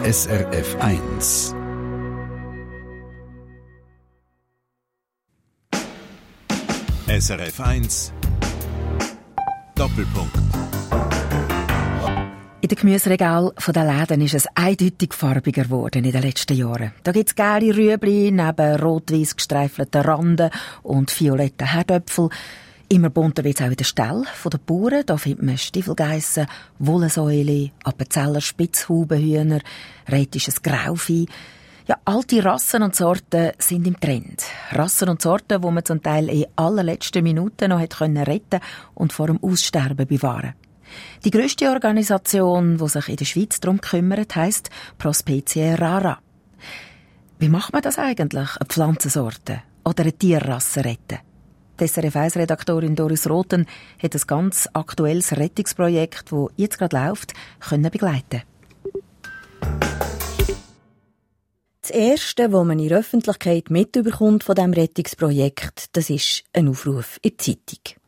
SRF 1. SRF 1 Doppelpunkt. In den Gemüseregalen der Läden ist es eindeutig farbiger geworden in den letzten Jahren. Da gibt es gelbe Rüebli neben rot-weiss gestreifelten Randen und violetten Herdöpfel. Immer bunter wird es auch in den Ställen der Bauern. Da findet man Stiefelgeissen, Wollensäule, Appenzeller Spitzhubenhühner, rätisches Grauvieh. Ja, alte Rassen und Sorten sind im Trend. Rassen und Sorten, die man zum Teil in allerletzten Minuten noch retten konnte und vor dem Aussterben bewahren. Die grösste Organisation, die sich in der Schweiz darum kümmert, heisst Pro Specie Rara. Wie macht man das eigentlich, eine Pflanzensorte oder eine Tierrasse retten? Die SRF 1-Redaktorin Doris Rothen hat ein ganz aktuelles Rettungsprojekt, das jetzt gerade läuft, begleiten. Das Erste, was man in der Öffentlichkeit mitbekommt von diesem Rettungsprojekt, das ist ein Aufruf in der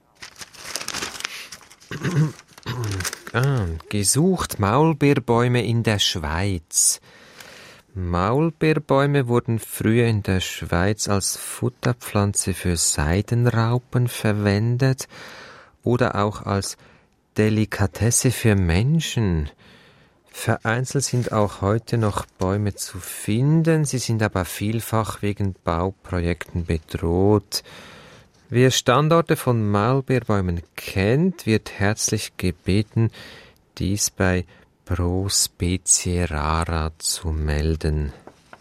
Zeitung. Gesucht Maulbeerbäume in der Schweiz. Maulbeerbäume wurden früher in der Schweiz als Futterpflanze für Seidenraupen verwendet oder auch als Delikatesse für Menschen. Vereinzelt sind auch heute noch Bäume zu finden, sie sind aber vielfach wegen Bauprojekten bedroht. Wer Standorte von Maulbeerbäumen kennt, wird herzlich gebeten, dies bei Pro Specie Rara zu melden.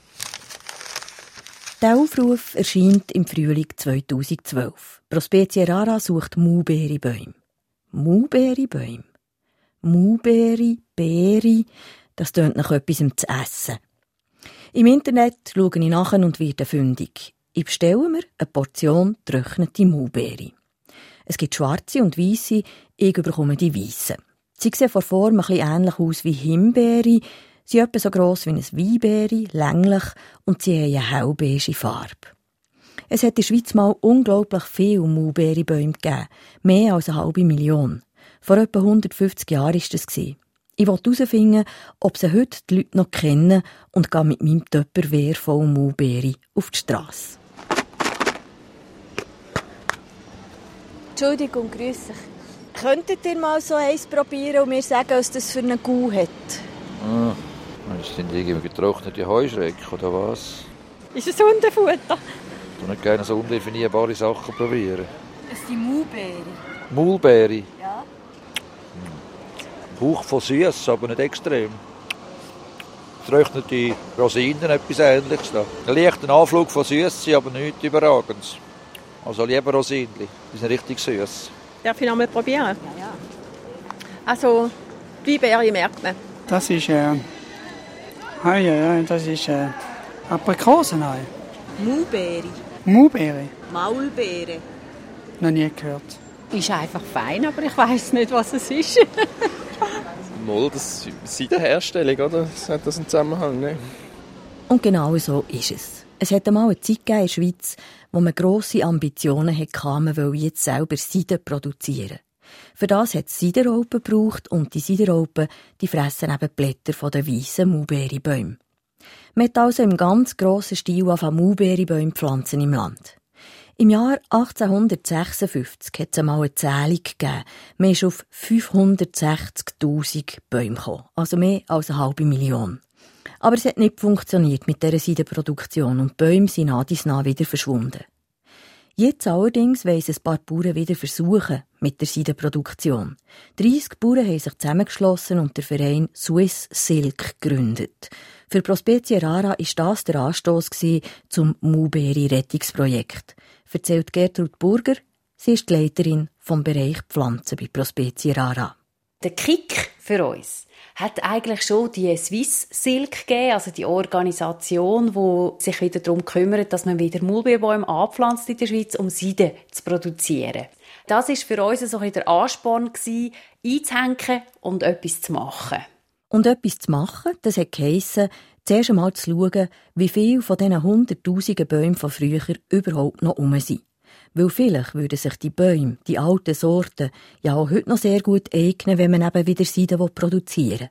Der Aufruf erscheint im Frühling 2012. Pro Specie Rara sucht Maulbeerbäume. Maulbeerbäume. Maulbeere, das tönt nach etwas zu essen. Im Internet schaue ich nach und werde fündig. Ich bestelle mir eine Portion getrocknete Maulbeere. Es gibt schwarze und weisse, ich bekomme die weissen. Sie sehen von Form ein bisschen ähnlich aus wie Himbeere, sie sind etwa so gross wie ein Weinbeere, länglich und sie haben eine hellbeige Farbe. Es hat in der Schweiz mal unglaublich viele Maulbeerbäume gegeben, mehr als 500.000. Vor etwa 150 Jahren war das. Ich wollte herausfinden, ob sie heute die Leute noch kennen und gehe mit meinem Tupperware voll Maulbeere auf die Strasse. Entschuldigung, grüß euch. Könntet ihr mal so eins probieren und mir sagen, was das für eine Kuh hat? Das sind irgendwie getrocknete Heuschrecken oder was? Ist es Hundefutter? Ich würde nicht gerne so undefinierbare Sachen probieren. Es sind Maulbeere. Maulbeere? Ja. Hauch von süß, aber nicht extrem. Getrocknete Rosinen, etwas Ähnliches. Ein leichter Anflug von Süße, aber nichts Überragendes. Also lieber Rosinen, die sind richtig süß. Darf ich noch mal probieren? Ja. Also, Weinbeere merkt man. Das ist, das ist Aprikosenei. Maulbeere. Maulbeere? Maulbeere. Noch nie gehört. Ist einfach fein, aber ich weiss nicht, was es ist. Mal, das ist Seidenherstellung, oder? Das hat das einen Zusammenhang, ne? Und genau so ist es. Es hat einmal eine Zeit gegeben in der Schweiz, wo man grosse Ambitionen hatte, man wolle jetzt selber Seide produzieren. Für das hat es Seidenraupen gebraucht und die Seidenraupen, die fressen eben die Blätter der weissen Maulbeerbäume. Man hat also im ganz grossen Stil Maulbeerbäume pflanzen im Land. Im Jahr 1856 hat es einmal eine Zählung gegeben. Man ist auf 560'000 Bäume gekommen, also mehr als 500.000. Aber es hat nicht funktioniert mit dieser Seidenproduktion und die Bäume sind nach und nach wieder verschwunden. Jetzt allerdings wollen es ein paar Bauern wieder versuchen mit der Seidenproduktion. 30 Bauern haben sich zusammengeschlossen und der Verein Swiss Silk gegründet. Für Pro Specie Rara war das der Anstoss zum Maulbeere-Rettungsprojekt. Erzählt Gertrud Burger, sie ist die Leiterin vom Bereich Pflanzen bei Pro Specie Rara. Der Kick für uns hat eigentlich schon die Swiss Silk gegeben, also die Organisation, die sich wieder darum kümmert, dass man wieder Maulbeerbäume anpflanzt in der Schweiz, um Seide zu produzieren. Das war für uns so ein der Ansporn, einzuhängen und etwas zu machen. Und etwas zu machen, das hat geheissen, zuerst einmal zu schauen, wie viele von diesen 100'000 Bäumen von früher überhaupt noch rum sind. Weil vielleicht würden sich die Bäume, die alten Sorten, ja auch heute noch sehr gut eignen, wenn man eben wieder Seide produzieren will.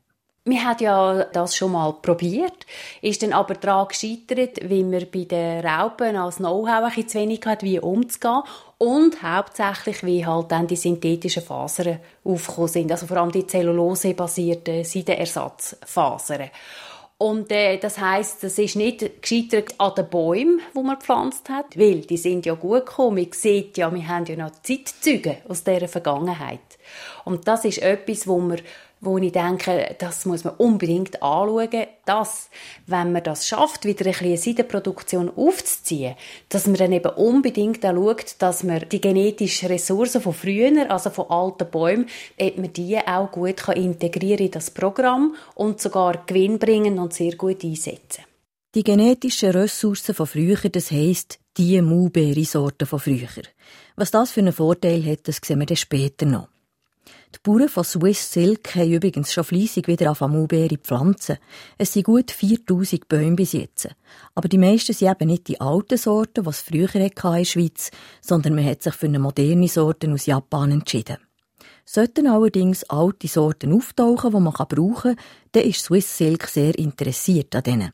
Wir haben ja das schon mal probiert, ist dann aber daran gescheitert, weil man bei den Raupen als Know-how ein bisschen zu wenig hat, wie umzugehen. Und hauptsächlich, wie halt dann die synthetischen Fasern aufgekommen sind. Also vor allem die zellulosebasierten Seidenersatzfasern. Und das heisst, das ist nicht gescheitert an den Bäumen, die man gepflanzt hat, weil die sind ja gut gekommen. Man sieht ja, wir haben ja noch Zeitzeugen aus dieser Vergangenheit. Und das ist etwas, wo ich denke, das muss man unbedingt anschauen, dass, wenn man das schafft, wieder ein bisschen eine Seidenproduktion aufzuziehen, dass man dann eben unbedingt auch schaut, dass man die genetischen Ressourcen von früher, also von alten Bäumen, ob man die auch gut integrieren in das Programm und sogar gewinnbringend und sehr gut einsetzen. Die genetischen Ressourcen von früher, das heisst, die Mulbeere-Sorten von früher. Was das für einen Vorteil hat, das sehen wir dann später noch. Die Bauern von Swiss Silk haben übrigens schon fleissig wieder angefangen, Mulbeere zu pflanzen. Es sind gut 4000 Bäume bis jetzt. Aber die meisten sind eben nicht die alten Sorten, die es früher in der Schweiz, sondern man hat sich für eine moderne Sorte aus Japan entschieden. Sollten allerdings alte Sorten auftauchen, die man brauchen kann, dann ist Swiss Silk sehr interessiert an denen.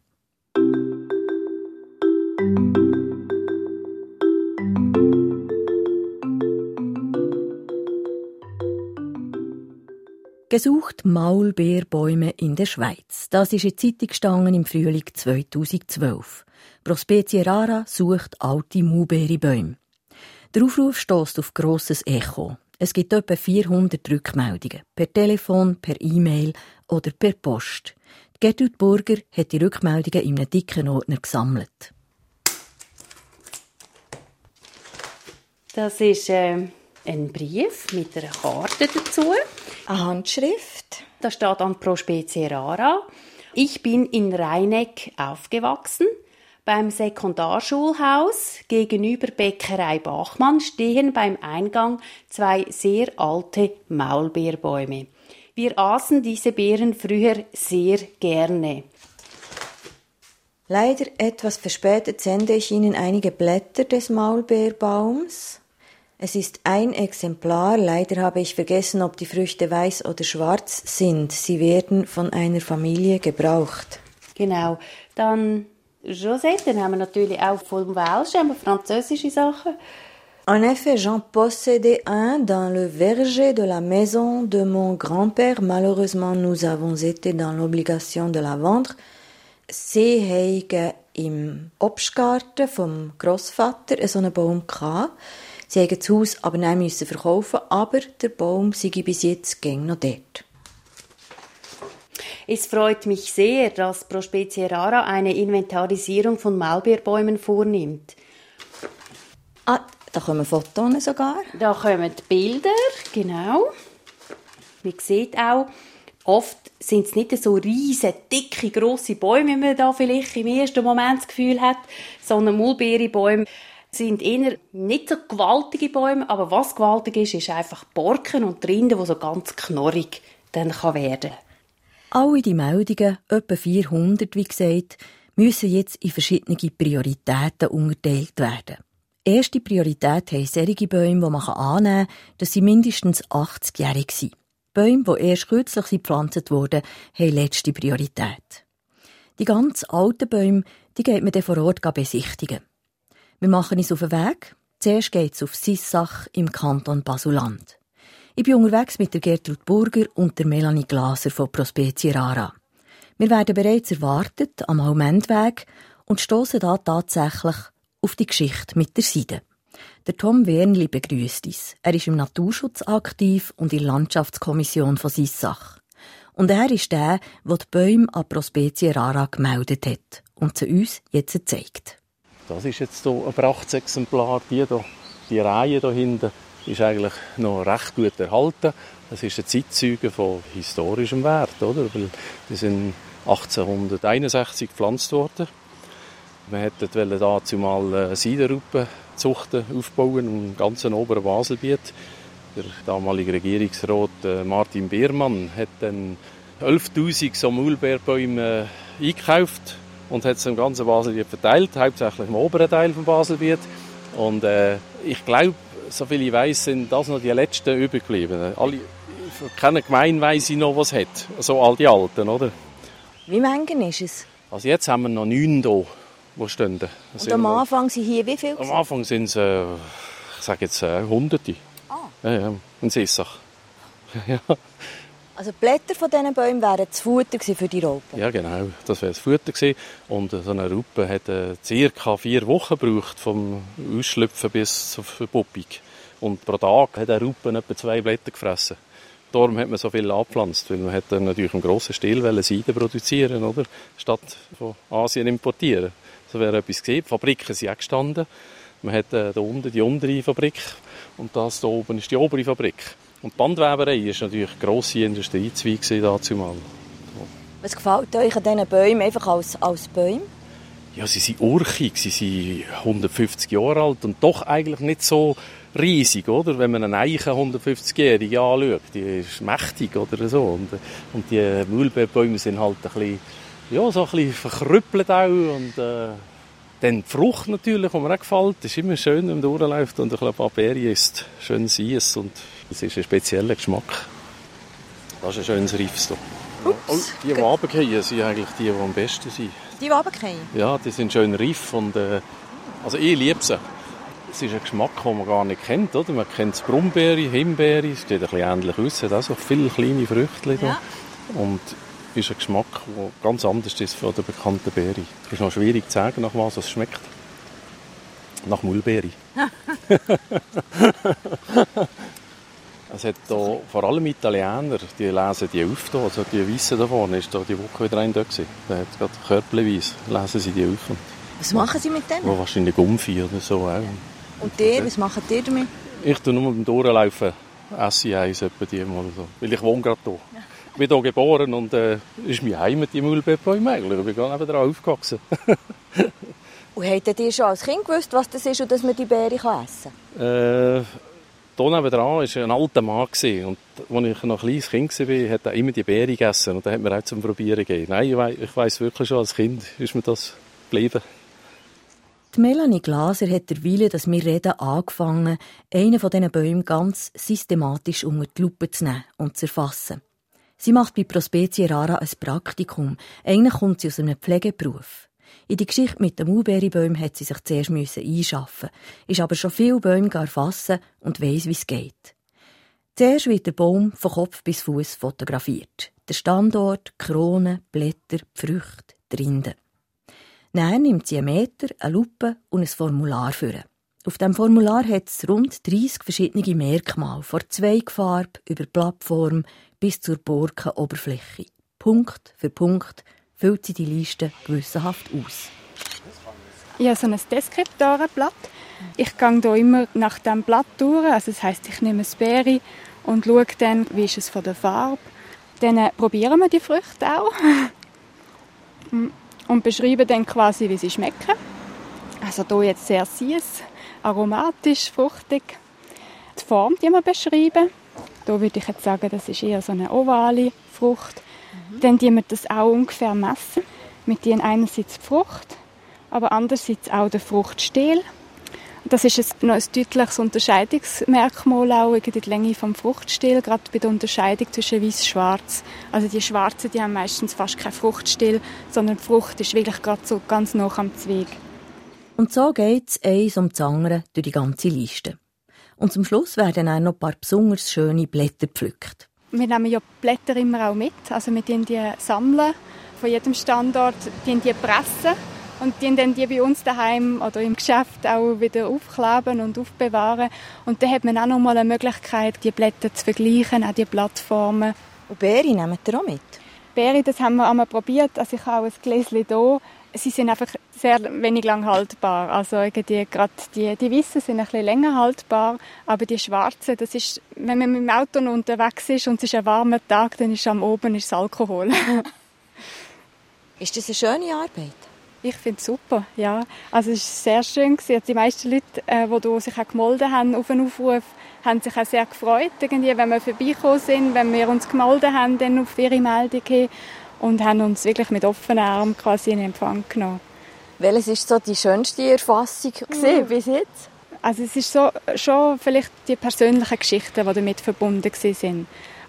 Gesucht Maulbeerbäume in der Schweiz. Das ist in der Zeitung gestanden im Frühling 2012. Prospecie rara sucht alte Mulbeerebäume. Der Aufruf stösst auf grosses Echo. Es gibt etwa 400 Rückmeldungen. Per Telefon, per E-Mail oder per Post. Gertrud Burger hat die Rückmeldungen in einem dicken Ordner gesammelt. Das ist ein Brief mit einer Karte dazu. Eine Handschrift. Da steht an Prospecie rara. Ich bin in Rheineck aufgewachsen. Beim Sekundarschulhaus gegenüber Bäckerei Bachmann stehen beim Eingang 2 sehr alte Maulbeerbäume. Wir aßen diese Beeren früher sehr gerne. Leider etwas verspätet sende ich Ihnen einige Blätter des Maulbeerbaums. Es ist ein Exemplar, leider habe ich vergessen, ob die Früchte weiß oder schwarz sind. Sie werden von einer Familie gebraucht. Genau. Dann Josette, dann haben wir natürlich auch vom Welschen, haben wir französische Sachen. En effet, j'en possédais un dans le verger de la maison de mon grand-père. Malheureusement, nous avons été dans l'obligation de la vendre. Sie hatten im Obstgarten vom Grossvater so einen Baum gehabt. Sie mussten das Haus aber dann verkaufen, aber der Baum sei bis jetzt noch dort. Es freut mich sehr, dass Prospecie rara eine Inventarisierung von Maulbeerbäumen vornimmt. Ah, da kommen Fotos sogar. Da kommen Bilder, genau. Man sieht auch, oft sind es nicht so riesige, dicke, grosse Bäume, wie man da vielleicht im ersten Moment das Gefühl hat, sondern Mulbeerebäume sind eher nicht so gewaltige Bäume, aber was gewaltig ist einfach Borken und die Rinde, die so ganz knorrig dann werden kann. Alle die Meldungen, etwa 400, wie gesagt, müssen jetzt in verschiedene Prioritäten unterteilt werden. Erste Priorität haben solche Bäume, die man annehmen kann, dass sie mindestens 80-jährig sind. Bäume, die erst kürzlich gepflanzt wurden, haben letzte Priorität. Die ganz alten Bäume, die geht man dann vor Ort besichtigen. Wir machen uns auf den Weg. Zuerst geht es auf Sissach im Kanton Basel-Land. Ich bin unterwegs mit der Gertrud Burger und der Melanie Glaser von Prospecie rara. Wir werden bereits erwartet am Almendweg und stossen da tatsächlich auf die Geschichte mit der Seide. Der Tom Wernli begrüßt uns. Er ist im Naturschutz aktiv und in der Landschaftskommission von Sissach. Und er ist der die Bäume an Prospecie rara gemeldet hat und sie uns jetzt zeigt. Das ist jetzt hier ein Prachtexemplar. Die Reihe hier hinten ist eigentlich noch recht gut erhalten. Das ist ein Zeitzeuge von historischem Wert, oder? Weil die sind 1861 gepflanzt worden. Wir wollten dazu mal Seidenraupenzuchten aufbauen im ganzen oberen Baselbiet. Der damalige Regierungsrat Martin Biermann hat dann 11'000 so Maulbeerbäume eingekauft und hat es im ganzen Baselbiet verteilt, hauptsächlich im oberen Teil des Baselbiet. Und ich glaube, soviel ich weiss, sind das noch die letzten übrig geblieben. keine Gemeinde weiss ich noch, was es hat. So all die Alten, oder? Wie viele ist es? Also jetzt haben wir noch 9 hier, die stehen. Und am Anfang sind hier wie viele? Am Anfang sind es, ich sage jetzt, Hunderte. Ja, in Sissach. Ja. Also die Blätter von diesen Bäumen wären das Futter für die Raupen? Ja, genau. Das wäre das Futter gewesen. Und so eine Raupe hat ca. 4 Wochen gebraucht, vom Ausschlüpfen bis zur Verpuppung. Und pro Tag hat eine Raupe etwa 2 Blätter gefressen. Darum hat man so viel angepflanzt, weil man hat dann natürlich im grossen Stil Seide produzieren, oder? Statt von Asien importieren. So wäre etwas gewesen. Die Fabriken sind auch gestanden. Man hat da unten die untere Fabrik und das da oben ist die obere Fabrik. Und die Bandweberei war natürlich eine grosse Industriezweig dazumal. Was gefällt euch an diesen Bäumen einfach als Bäume? Ja, sie sind urchig, sie sind 150 Jahre alt und doch eigentlich nicht so riesig, oder? Wenn man eine Eiche 150-jährige anschaut, die ist mächtig oder so. Und die Maulbeerbäume sind halt ein bisschen, ja, so ein bisschen verkrüppelt auch. Und dann die Frucht natürlich, die mir auch gefällt. Es ist immer schön, wenn man durchläuft und ein paar Beeren isst. Schön süß und es ist ein spezieller Geschmack. Das ist ein schönes Reifes hier. Oh, die runterfallen, sind eigentlich die am besten sind. Die runterfallen? Ja, die sind schön reif und also ich liebe sie. Es ist ein Geschmack, den man gar nicht kennt, oder? Man kennt Brombeere, Himbeere, es sieht ein bisschen ähnlich aus, es hat auch so viele kleine Früchte. Ja. Und ist ein Geschmack, der ganz anders ist von der bekannten Beere. Es ist noch schwierig zu sagen, nach was es schmeckt. Nach Maulbeere. Es hat hier vor allem Italiener, die lesen die auf. Hier. Also die Weissen da vorne, ist da die Woche wieder ein da gewesen. Der hat gerade körperweise, lesen sie die auf. Was machen Sie mit denen? Wahrscheinlich Gumpfi oder so auch. Und ihr, was macht ihr damit? Ich tue nur beim Durchlaufen, esse ich eins etwa die mal so. Weil ich wohne gerade hier. Ich bin hier geboren und ist mein Heimat, die Maulbeerbäume eigentlich. Ich bin gerade nebenan aufgewachsen. Und habt ihr schon als Kind gewusst, was das ist und dass man die Beere essen kann? Hier nebenan war ein alter Mann. Und als ich noch ein kleines Kind war, hat er immer die Beere gegessen. Und dann hat mir auch zum Probieren gegeben. Nein, ich weiss wirklich schon, als Kind ist mir das geblieben. Die Melanie Glaser hat derweil, dass wir reden, angefangen, einen von diesen Bäumen ganz systematisch unter die Lupe zu nehmen und zu erfassen. Sie macht bei Prospezie rara ein Praktikum. Eigentlich kommt sie aus einem Pflegeberuf. In die Geschichte mit den Maulbeerbäumen hat sie sich zuerst einschaffen, ist aber schon viele Bäume erfassen und weiss, wie es geht. Zuerst wird der Baum von Kopf bis Fuß fotografiert. Der Standort, die Krone, Blätter, die Früchte, die Rinde. Dann nimmt sie einen Meter, eine Lupe und ein Formular vor. Auf diesem Formular hat es rund 30 verschiedene Merkmale, von Zweigfarbe über Blattform bis zur Borkenoberfläche. Punkt für Punkt füllt sie die Liste gewissenhaft aus. Ich habe so ein Deskriptorenblatt. Ich gehe hier immer nach diesem Blatt durch. Also das heisst, ich nehme ein Beere und schaue dann, wie ist es von der Farbe. Dann probieren wir die Früchte auch. Und beschreiben dann quasi, wie sie schmecken. Also hier jetzt sehr süß, aromatisch, fruchtig. Die Form, die wir beschreiben. Hier würde ich jetzt sagen, das ist eher so eine ovale Frucht. Dann messen wir das auch ungefähr messen. Wir messen einerseits die Frucht, aber andererseits auch den Fruchtstiel. Das ist noch ein deutliches Unterscheidungsmerkmal auch, die Länge des Fruchtstiels, gerade bei der Unterscheidung zwischen Weiss und Schwarz. Also die Schwarzen, die haben meistens fast keinen Fruchtstiel, sondern die Frucht ist wirklich gerade so ganz nah am Zweig. Und so geht es eins um das andere durch die ganze Liste. Und zum Schluss werden auch noch ein paar besonders schöne Blätter gepflückt. Wir nehmen ja die Blätter immer auch mit, also wir sammeln die von jedem Standort, die pressen. Und die dann die bei uns daheim oder im Geschäft auch wieder aufkleben und aufbewahren. Und dann hat man auch noch mal eine Möglichkeit, die Blätter zu vergleichen, auch die Blattformen. Und Beere nehmen ihr auch mit? Beere, das haben wir einmal probiert. Also ich habe auch ein Gläschen hier. Sie sind einfach sehr wenig lang haltbar. Also gerade die Weissen sind ein bisschen länger haltbar, aber die Schwarzen, das ist, wenn man mit dem Auto unterwegs ist und es ist ein warmer Tag, dann ist am Oben ist Alkohol. Ist das eine schöne Arbeit? Ich finde es super, ja. Also es war sehr schön. Die meisten Leute, die sich auch gemolden haben auf einen Aufruf, haben sich auch sehr gefreut, wenn wir vorbeigekommen sind, wenn wir uns gemolden haben dann auf ihre Meldung hin und haben uns wirklich mit offenen Armen quasi in Empfang genommen. Welches ist so die schönste Erfassung bis jetzt? Also es ist so, schon vielleicht die persönlichen Geschichten, die damit verbunden waren.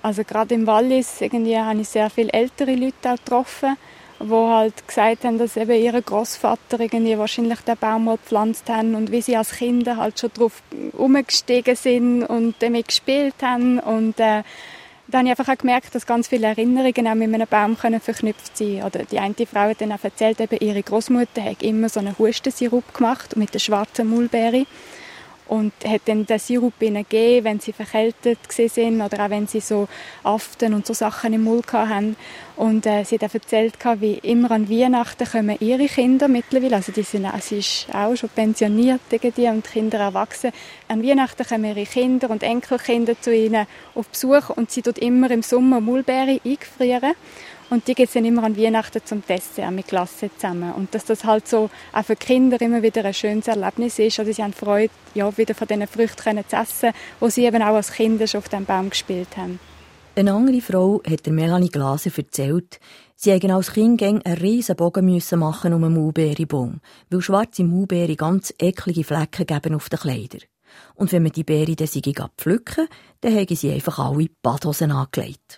Also gerade im Wallis irgendwie habe ich sehr viele ältere Leute auch getroffen, die halt gesagt haben, dass eben ihre Großvater irgendwie wahrscheinlich den Baum mal gepflanzt haben und wie sie als Kinder halt schon drauf rumgestiegen sind und damit gespielt haben. Und da habe ich einfach auch gemerkt, dass ganz viele Erinnerungen auch mit einem Baum verknüpft sein können. Oder die eine Frau hat dann auch erzählt, eben ihre Großmutter hat immer so einen Hustensirup gemacht mit der schwarzen Maulbeere. Und hat dann den Sirup ihnen gegeben, wenn sie verkältet waren oder auch wenn sie so Aften und so Sachen im Mund hatten. Und sie hat auch erzählt, wie immer an Weihnachten kommen ihre Kinder mittlerweile, also sie ist auch schon pensioniert und die Kinder erwachsen. An Weihnachten kommen ihre Kinder und Enkelkinder zu ihnen auf Besuch und sie tut immer im Sommer Maulbeere eingefrieren. Und die gibt es dann immer an Weihnachten zum Dessert mit Glasse zusammen. Und dass das halt so auch für die Kinder immer wieder ein schönes Erlebnis ist. Also sie haben Freude, ja, wieder von diesen Früchten zu essen, die sie eben auch als Kinder schon auf diesem Baum gespielt haben. Eine andere Frau hat der Melanie Glaser erzählt, sie hätten als Kind einen riesen Bogen machen um einen Maulbeerbaum, weil schwarze Maulbeere ganz eklige Flecken geben auf den Kleidern. Und wenn man die Beere dann pflücken, dann haben sie einfach alle Badhosen angelegt.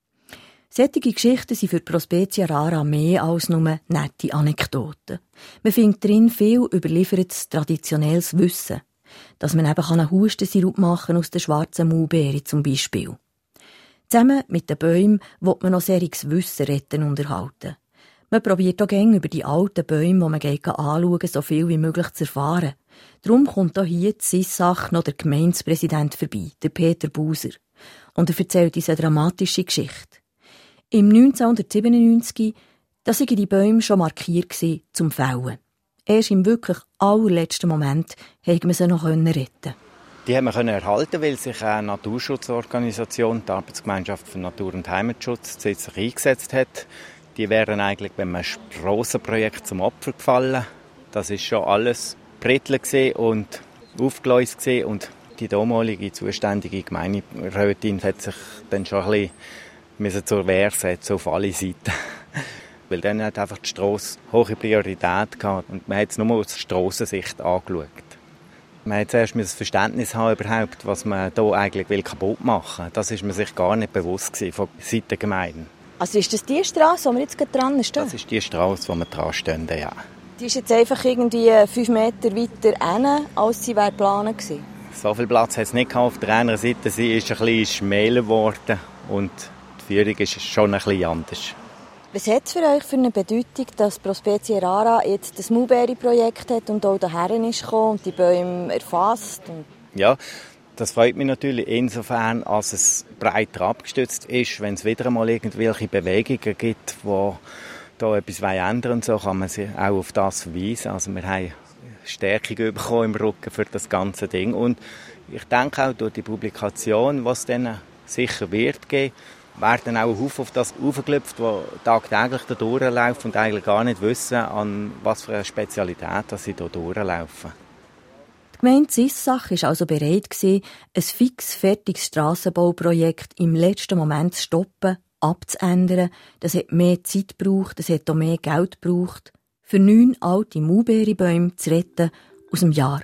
Solche Geschichten sind für Prospecia rara mehr als nur nette Anekdoten. Man findet darin viel überliefertes traditionelles Wissen. Dass man eben einen Hustensirup machen aus der schwarzen Maulbeere zum Beispiel. Zusammen mit den Bäumen will man noch seriges Wissen retten und erhalten. Man probiert auch gerne über die alten Bäume, die man anschauen, so viel wie möglich zu erfahren. Darum kommt auch hier in Sissach noch der Gemeindepräsident vorbei, der Peter Buser. Und er erzählt uns eine dramatische Geschichte. Im 1997 da waren die Bäume schon markiert zum Fällen. Erst im wirklich allerletzten Moment konnte man sie noch retten. Die haben wir erhalten, weil sich eine Naturschutzorganisation, die Arbeitsgemeinschaft für Natur- und Heimatschutz, zusätzlich eingesetzt hat. Die wären eigentlich beim Strassenprojekt zum Opfer gefallen. Das war schon alles Brettel und aufgeläust und die damalige zuständige Gemeinderätin hat sich dann schon ein bisschen zur Wehr setzen auf alle Seiten. Weil dann hat einfach die Strasse hohe Priorität gehabt und man hat es nur aus Strassensicht angeschaut. Man musste zuerst ein Verständnis haben, überhaupt, was man hier eigentlich kaputt machen will. Das war man sich gar nicht bewusst von Seiten der Gemeinde. Also ist das die Strasse, wo wir jetzt dran stehen? Das ist die Strasse, wo wir dran stehen, ja. Die ist jetzt einfach irgendwie 5 Meter weiter hinten, als sie geplant war? So viel Platz hat es nicht gehabt. Auf der anderen Seite sie ist ein bisschen schmäler geworden und die Führung ist schon ein bisschen anders. Was hat es für euch für eine Bedeutung, dass Prospecia rara jetzt das Maulbeere-Projekt hat und auch daher ist gekommen und die Bäume erfasst? Ja, das freut mich natürlich insofern, als es breiter abgestützt ist. Wenn es wieder einmal irgendwelche Bewegungen gibt, die da etwas ändern wollen, so kann man sich auch auf das verweisen. Also wir haben Stärkung bekommen im Rücken für das ganze Ding. Und ich denke auch durch die Publikation, was dann sicher wird geben, werden auch Haufen auf das aufgeklüpft, die tagtäglich da durchlaufen und eigentlich gar nicht wissen, an was für eine Spezialität dass sie da durchlaufen. Die Gemeinde Sissach war also bereit, ein fix fertiges Strassenbauprojekt im letzten Moment zu stoppen, abzuändern. Das hat mehr Zeit gebraucht, das hat auch mehr Geld gebraucht, für 9 alte Maulbeerebäume zu retten aus dem Jahr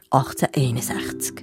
1861.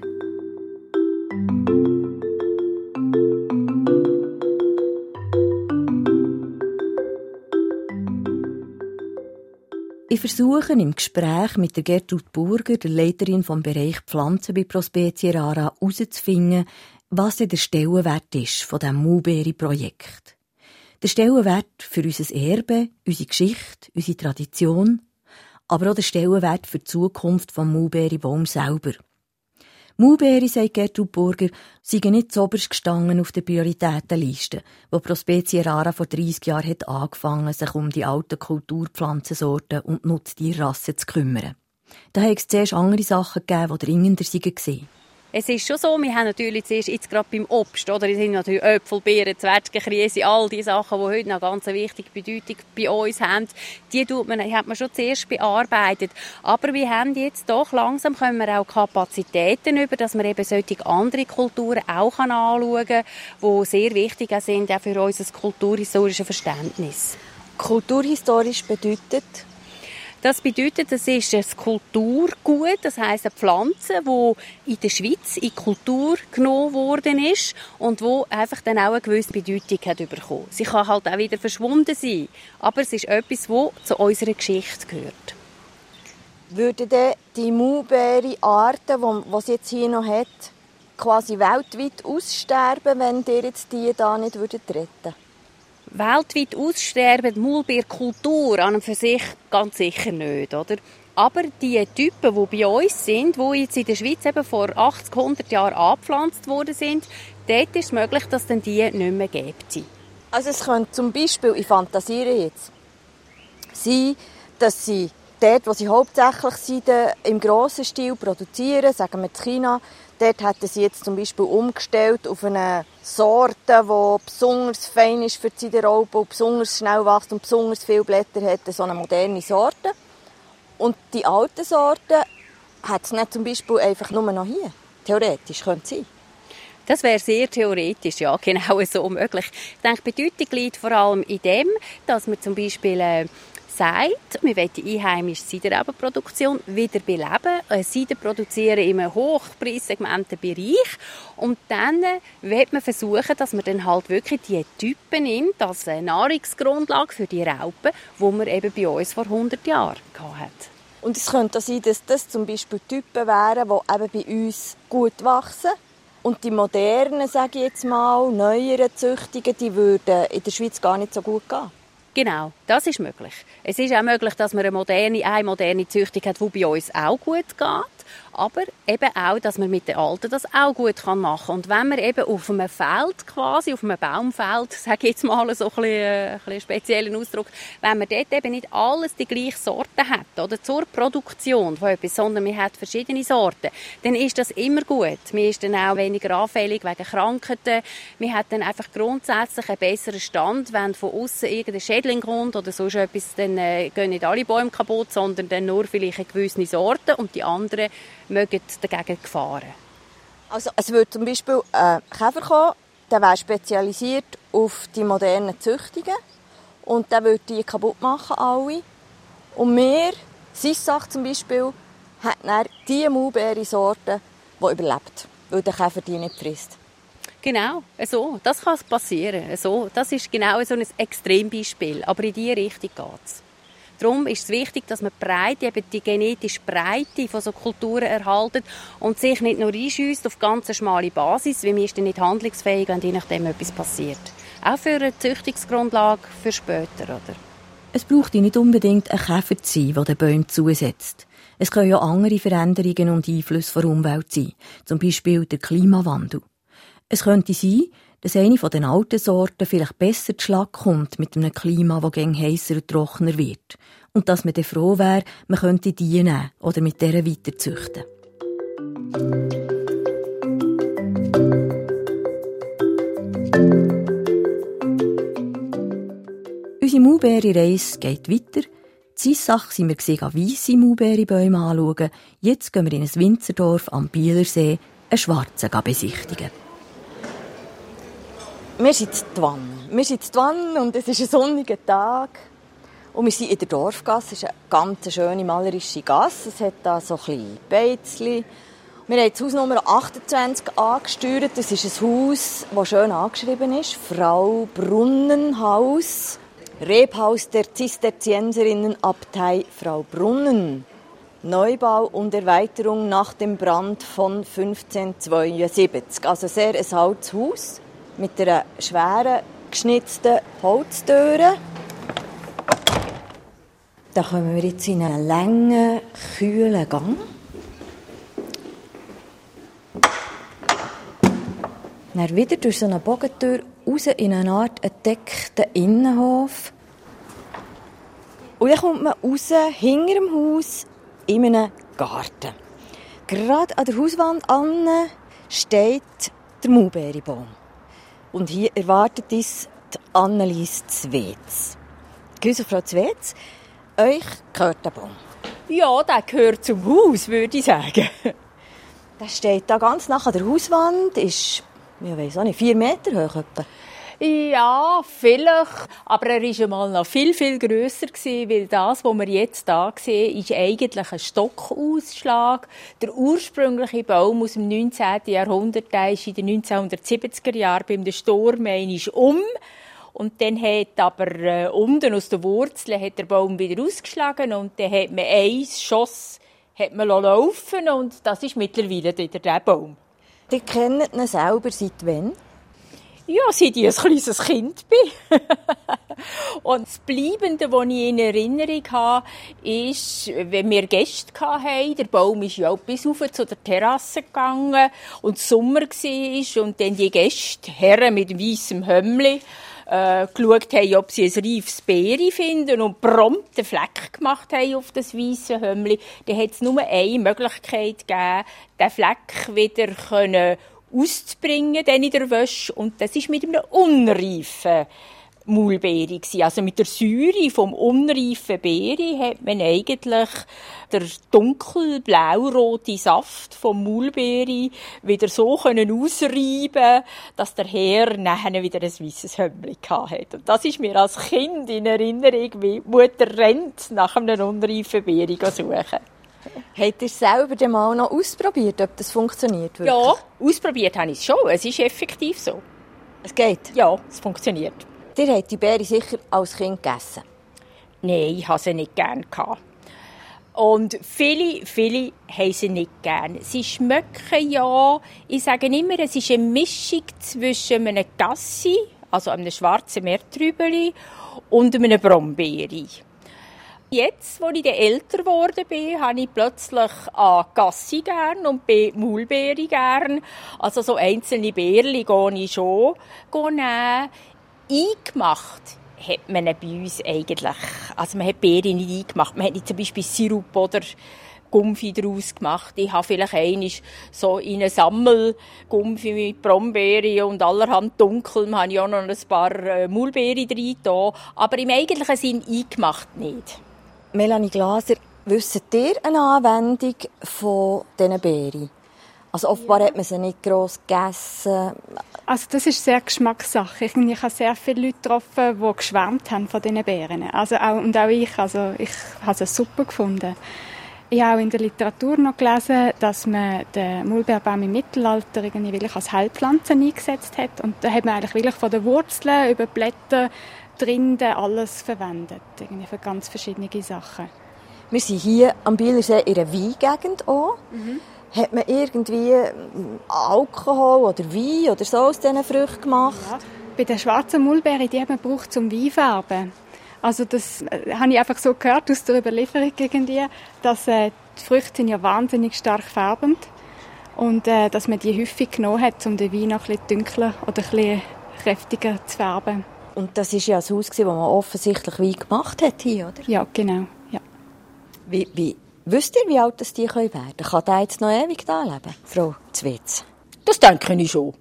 Ich versuche im Gespräch mit der Gertrud Burger, der Leiterin vom Bereich Pflanzen bei Prospecia rara, herauszufinden, was der Stellenwert ist von diesem Maulbeere-Projekt. Der Stellenwert für unser Erbe, unsere Geschichte, unsere Tradition, aber auch der Stellenwert für die Zukunft des Maulbeerebaums selber. Maulbeere, sagt Gertrud Burger, seien nicht zuoberst gestanden auf der Prioritätenliste, wo Prospecia rara vor 30 Jahren hat angefangen, sich um die alten Kulturpflanzensorten und Nutztierrassen zu kümmern. Da hat es zuerst andere Sachen gegeben, die dringender waren. Es ist schon so, wir haben natürlich zuerst jetzt gerade beim Obst, oder? Es sind natürlich Äpfel, Beeren, Zwetschgen, Krise, all die Sachen, die heute noch ganz eine wichtige Bedeutung bei uns haben, die hat man schon zuerst bearbeitet. Aber wir haben jetzt doch langsam können wir auch Kapazitäten über, dass man eben solche andere Kulturen auch anschauen kann, die sehr wichtig sind auch für unser kulturhistorisches Verständnis. Kulturhistorisch bedeutet? Das bedeutet, es ist ein Kulturgut, das heisst eine Pflanze, die in der Schweiz in Kultur genommen worden ist und die einfach dann auch eine gewisse Bedeutung hat bekommen. Sie kann halt auch wieder verschwunden sein, aber es ist etwas, das zu unserer Geschichte gehört. Würden denn die Maulbeere-Arten, die es jetzt hier noch hat, quasi weltweit aussterben, wenn ihr jetzt die da nicht retten würdet? Weltweit aussterben, die Maulbeerkultur an und für sich ganz sicher nicht, oder? Aber die Typen, die bei uns sind, die jetzt in der Schweiz eben vor 80, 100 Jahren angepflanzt worden sind, dort ist es möglich, dass dann die nicht mehr gibt. Also es könnte zum Beispiel, ich fantasiere jetzt, sein, dass sie dort, wo sie hauptsächlich sind, im grossen Stil produzieren, sagen wir in China, dort hätten sie jetzt zum Beispiel umgestellt auf eine Sorte, die besonders fein ist für die Siderraupe und besonders schnell wächst und besonders viele Blätter hat, so eine moderne Sorte. Und die alten Sorten hat es nicht zum Beispiel einfach nur noch hier. Theoretisch könnte es sein. Das wäre sehr theoretisch, ja, genau so möglich. Ich denke, die Bedeutung liegt vor allem in dem, dass man zum Beispiel sagt, wir wollen die einheimische Siderraubenproduktion wieder beleben, Sider produzieren in einem hochpreissegmenten Bereich und dann will man versuchen, dass man dann halt wirklich die Typen nimmt als Nahrungsgrundlage für die Raupen, die man eben bei uns vor 100 Jahren hatte. Und es könnte sein, dass das zum Beispiel Typen wären, die eben bei uns gut wachsen. Und die modernen, sage ich jetzt mal, neueren Züchtungen, die würden in der Schweiz gar nicht so gut gehen. Genau, das ist möglich. Es ist auch möglich, dass man eine moderne Züchtung hat, die bei uns auch gut geht. Aber eben auch, dass man mit den Alten das auch gut machen kann. Und wenn man eben auf einem Feld quasi, auf einem Baumfeld, sage ich jetzt mal so ein bisschen speziellen Ausdruck, wenn man dort eben nicht alles die gleiche Sorte hat, oder zur Produktion von etwas, sondern man hat verschiedene Sorten, dann ist das immer gut. Man ist dann auch weniger anfällig wegen Krankheiten. Man hat dann einfach grundsätzlich einen besseren Stand, wenn von außen irgendein Schädling kommt oder sonst etwas, dann gehen nicht alle Bäume kaputt, sondern dann nur vielleicht eine gewisse Sorte und die anderen mögen dagegen gefahren. Also es würde zum Beispiel ein Käfer kommen, der wäre spezialisiert auf die modernen Züchtungen und der würde die kaputt machen, alle. Und wir, Sissach zum Beispiel, hat dann die Maulbeere-Sorte, die überlebt, weil der Käfer die nicht frisst. Genau, so. Das kann passieren. So. Das ist genau so ein Extrembeispiel, aber in diese Richtung geht es. Darum ist es wichtig, dass man die genetische Breite von so Kulturen erhalten und sich nicht nur einschiesst auf ganz eine schmale Basis, weil man ist dann nicht handlungsfähig, wenn je nachdem etwas passiert. Auch für eine Züchtungsgrundlage für später, oder? Es braucht nicht unbedingt ein Käfer zu sein, der den Bäumen zusetzt. Es können ja andere Veränderungen und Einflüsse der Umwelt sein, zum Beispiel der Klimawandel. Es könnte sein, dass eine von den alten Sorten vielleicht besser zu Schlag kommt mit einem Klima, das gäng heißer und trockener wird. Und dass man dann froh wäre, man könnte die nehmen oder mit dieser weiter züchten. Unsere Maulbeere-Reise geht weiter. In Sissach sind wir weisse Maulbeerebäume anschauen. Jetzt gehen wir in ein Winzerdorf am Bielersee einen schwarzen besichtigen. Wir sind in Twann und es ist ein sonniger Tag. Und wir sind in der Dorfgasse. Es ist eine ganz schöne malerische Gasse. Es hat da so kleine Beizli. Wir haben das Haus Nummer 28 angesteuert. Das ist ein Haus, das schön angeschrieben ist. Frau Brunnenhaus. Rebhaus der Zisterzienserinnenabtei Frau Brunnen. Neubau und Erweiterung nach dem Brand von 1572. Also sehr ein altes Haus mit einer schweren, geschnitzten Holztüre. Da kommen wir jetzt in einen langen, kühlen Gang. Dann wieder durch so eine Bogentür raus in eine Art gedeckten Innenhof. Und dann kommt man raus, hinter dem Haus, in einem Garten. Gerade an der Hauswand steht der Maulbeerebaum. Und hier erwartet uns die Annelies Zwetz. Grüße, Frau Zwetz. Euch gehört der Baum? Ja, der gehört zum Haus, würde ich sagen. Der steht da ganz nah an der Hauswand, ist, ich weiss auch nicht, 4 Meter hoch etwa. Ja, vielleicht. Aber er war einmal noch viel, viel grösser gewesen, weil das, was wir jetzt hier sehen, ist eigentlich ein Stockausschlag. Der ursprüngliche Baum aus dem 19. Jahrhundert, der ist in den 1970er Jahren beim Sturm einmal und dann hat aber unten aus den Wurzeln hat der Baum wieder ausgeschlagen und dann hat man ein Schoss laufen und das ist mittlerweile wieder der Baum. Ihr kennt ihn selber seit wann? Ja, seit ich ein kleines Kind bin. Und das Bleibende, das ich in Erinnerung habe, ist, wenn wir Gäste hatten, der Baum ist ja auch bis rauf zu der Terrasse gegangen und es Sommer war und dann die Gäste, Herren mit weissem Hömmli, geschaut haben, ob sie ein reifes Beere finden und prompt einen Fleck gemacht haben auf das weisse Hömmli. Dann hat es nur eine Möglichkeit gegeben, den Fleck wieder auszubringen dann in der Wäsche. Und das war mit einem unreifen Maulbeere. Also mit der Säure vom unreifen Beere hat man eigentlich den dunkelblau-roten Saft vom Maulbeere wieder so ausreiben, dass der Herr nachher wieder ein weisses Hömmli hatte. Und das ist mir als Kind in Erinnerung, wie die Mutter rennt nach einem unreifen Beere suchen. Habt ihr selber dann mal noch ausprobiert, ob das funktioniert? Wirklich? Ja, ausprobiert habe ich es schon. Es ist effektiv so. Es geht? Ja, es funktioniert. Ihr habt die Beere sicher als Kind gegessen? Nein, ich hatte sie nicht gerne. Und viele haben sie nicht gerne. Sie schmecken ja, ich sage immer, es ist eine Mischung zwischen einem Gassi, also einem schwarzen Meertrübeli, und einem Brombeere. Jetzt, als ich älter geworden bin, habe ich plötzlich Gassi gern und Maulbeere gern. Also so einzelne Beerli gehe ich schon nehmen. Eingemacht hat man bei uns eigentlich. Also man hat Beeren nicht eingemacht. Man hat nicht zum Beispiel Sirup oder Gumpfi daraus gemacht. Ich habe vielleicht einmal so in eine Sammelgumpfi mit Brombeeren und allerhand Dunkeln habe ich auch noch ein paar Maulbeeren rein da. Aber im eigentlichen Sinn eingemacht nicht. Melanie Glaser, wisst ihr eine Anwendung von diesen Beeren? Also offenbar hat man sie nicht gross gegessen. Also das ist sehr Geschmackssache. Ich habe sehr viele Leute getroffen, die geschwärmt haben von diesen Beeren. Also auch ich. Also ich habe sie super gefunden. Ich habe auch in der Literatur noch gelesen, dass man den Maulbeerbaum im Mittelalter irgendwie wirklich als Heilpflanze eingesetzt hat. Und da hat man eigentlich wirklich von den Wurzeln über die Blätter, die Rinde, alles verwendet. Irgendwie für ganz verschiedene Sachen. Wir sind hier am Bielersee in einer Weingegend auch. Hat man irgendwie Alkohol oder Wein oder so aus diesen Früchten gemacht? Ja. Bei den schwarzen Maulbeeren, die man braucht zum Weinfärben. Also das habe ich einfach so gehört aus der Überlieferung irgendwie, dass die Früchte sind ja wahnsinnig stark färbend und dass man die häufig genommen hat, um den Wein noch ein bisschen dunkler oder ein bisschen kräftiger zu färben. Und das war ja ein Haus, wo man offensichtlich Wein gemacht hat hier, oder? Ja, genau. Ja. Wisst ihr, wie alt die werden können? Kann der jetzt noch ewig da leben, Frau Zwetz? Das denke ich schon.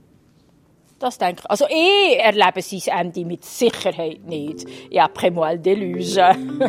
Also erlebe sein Ende mit Sicherheit nicht. Et après moi le déluge.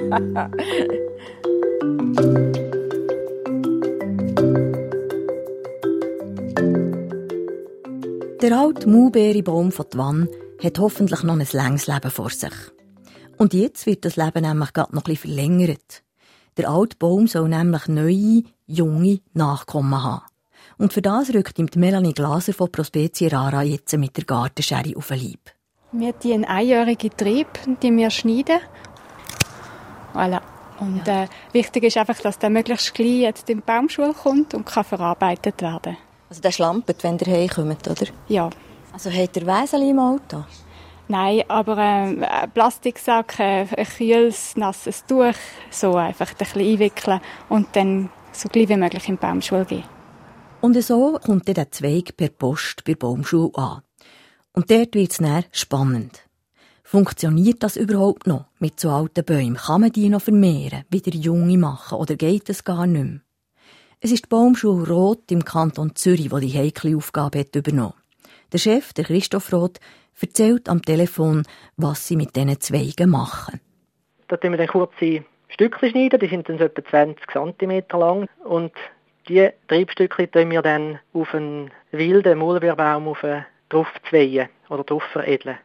Der alte Maulbeerbaum von Twann hat hoffentlich noch ein langes Leben vor sich. Und jetzt wird das Leben nämlich gerade noch ein bisschen verlängert. Der alte Baum soll nämlich neue, junge Nachkommen haben. Und für das rückt ihm Melanie Glaser von Prospecie Rara jetzt mit der Gartenschere auf den Leib. Wir haben einen einjährigen Trieb, die wir schneiden. Voilà. Und wichtig ist einfach, dass der möglichst gleich jetzt in die Baumschule kommt und kann verarbeitet werden. Also der schlampert, wenn ihr heimkommt, oder? Ja. Also hat er Wäseli im Auto? Nein, aber ein Plastiksack, ein kühles, nasses Tuch, so einfach ein bisschen einwickeln und dann so gleich wie möglich in die Baumschule gehen. Und so kommt dann der Zweig per Post bei der Baumschule an. Und dort wird es dann spannend. Funktioniert das überhaupt noch mit so alten Bäumen? Kann man die noch vermehren, wieder junge machen oder geht das gar nicht mehr? Es ist die Baumschule Roth im Kanton Zürich, die die heikle Aufgabe hat übernommen. Der Chef, der Christoph Roth, erzählt am Telefon, was sie mit diesen Zweigen machen. Da schneiden wir dann kurze Stückchen schneiden, die sind dann so etwa 20 cm lang. Und die Triebstückchen tun wir dann auf einen wilden Maulbeerbaum drauf zweigen oder drauf veredeln.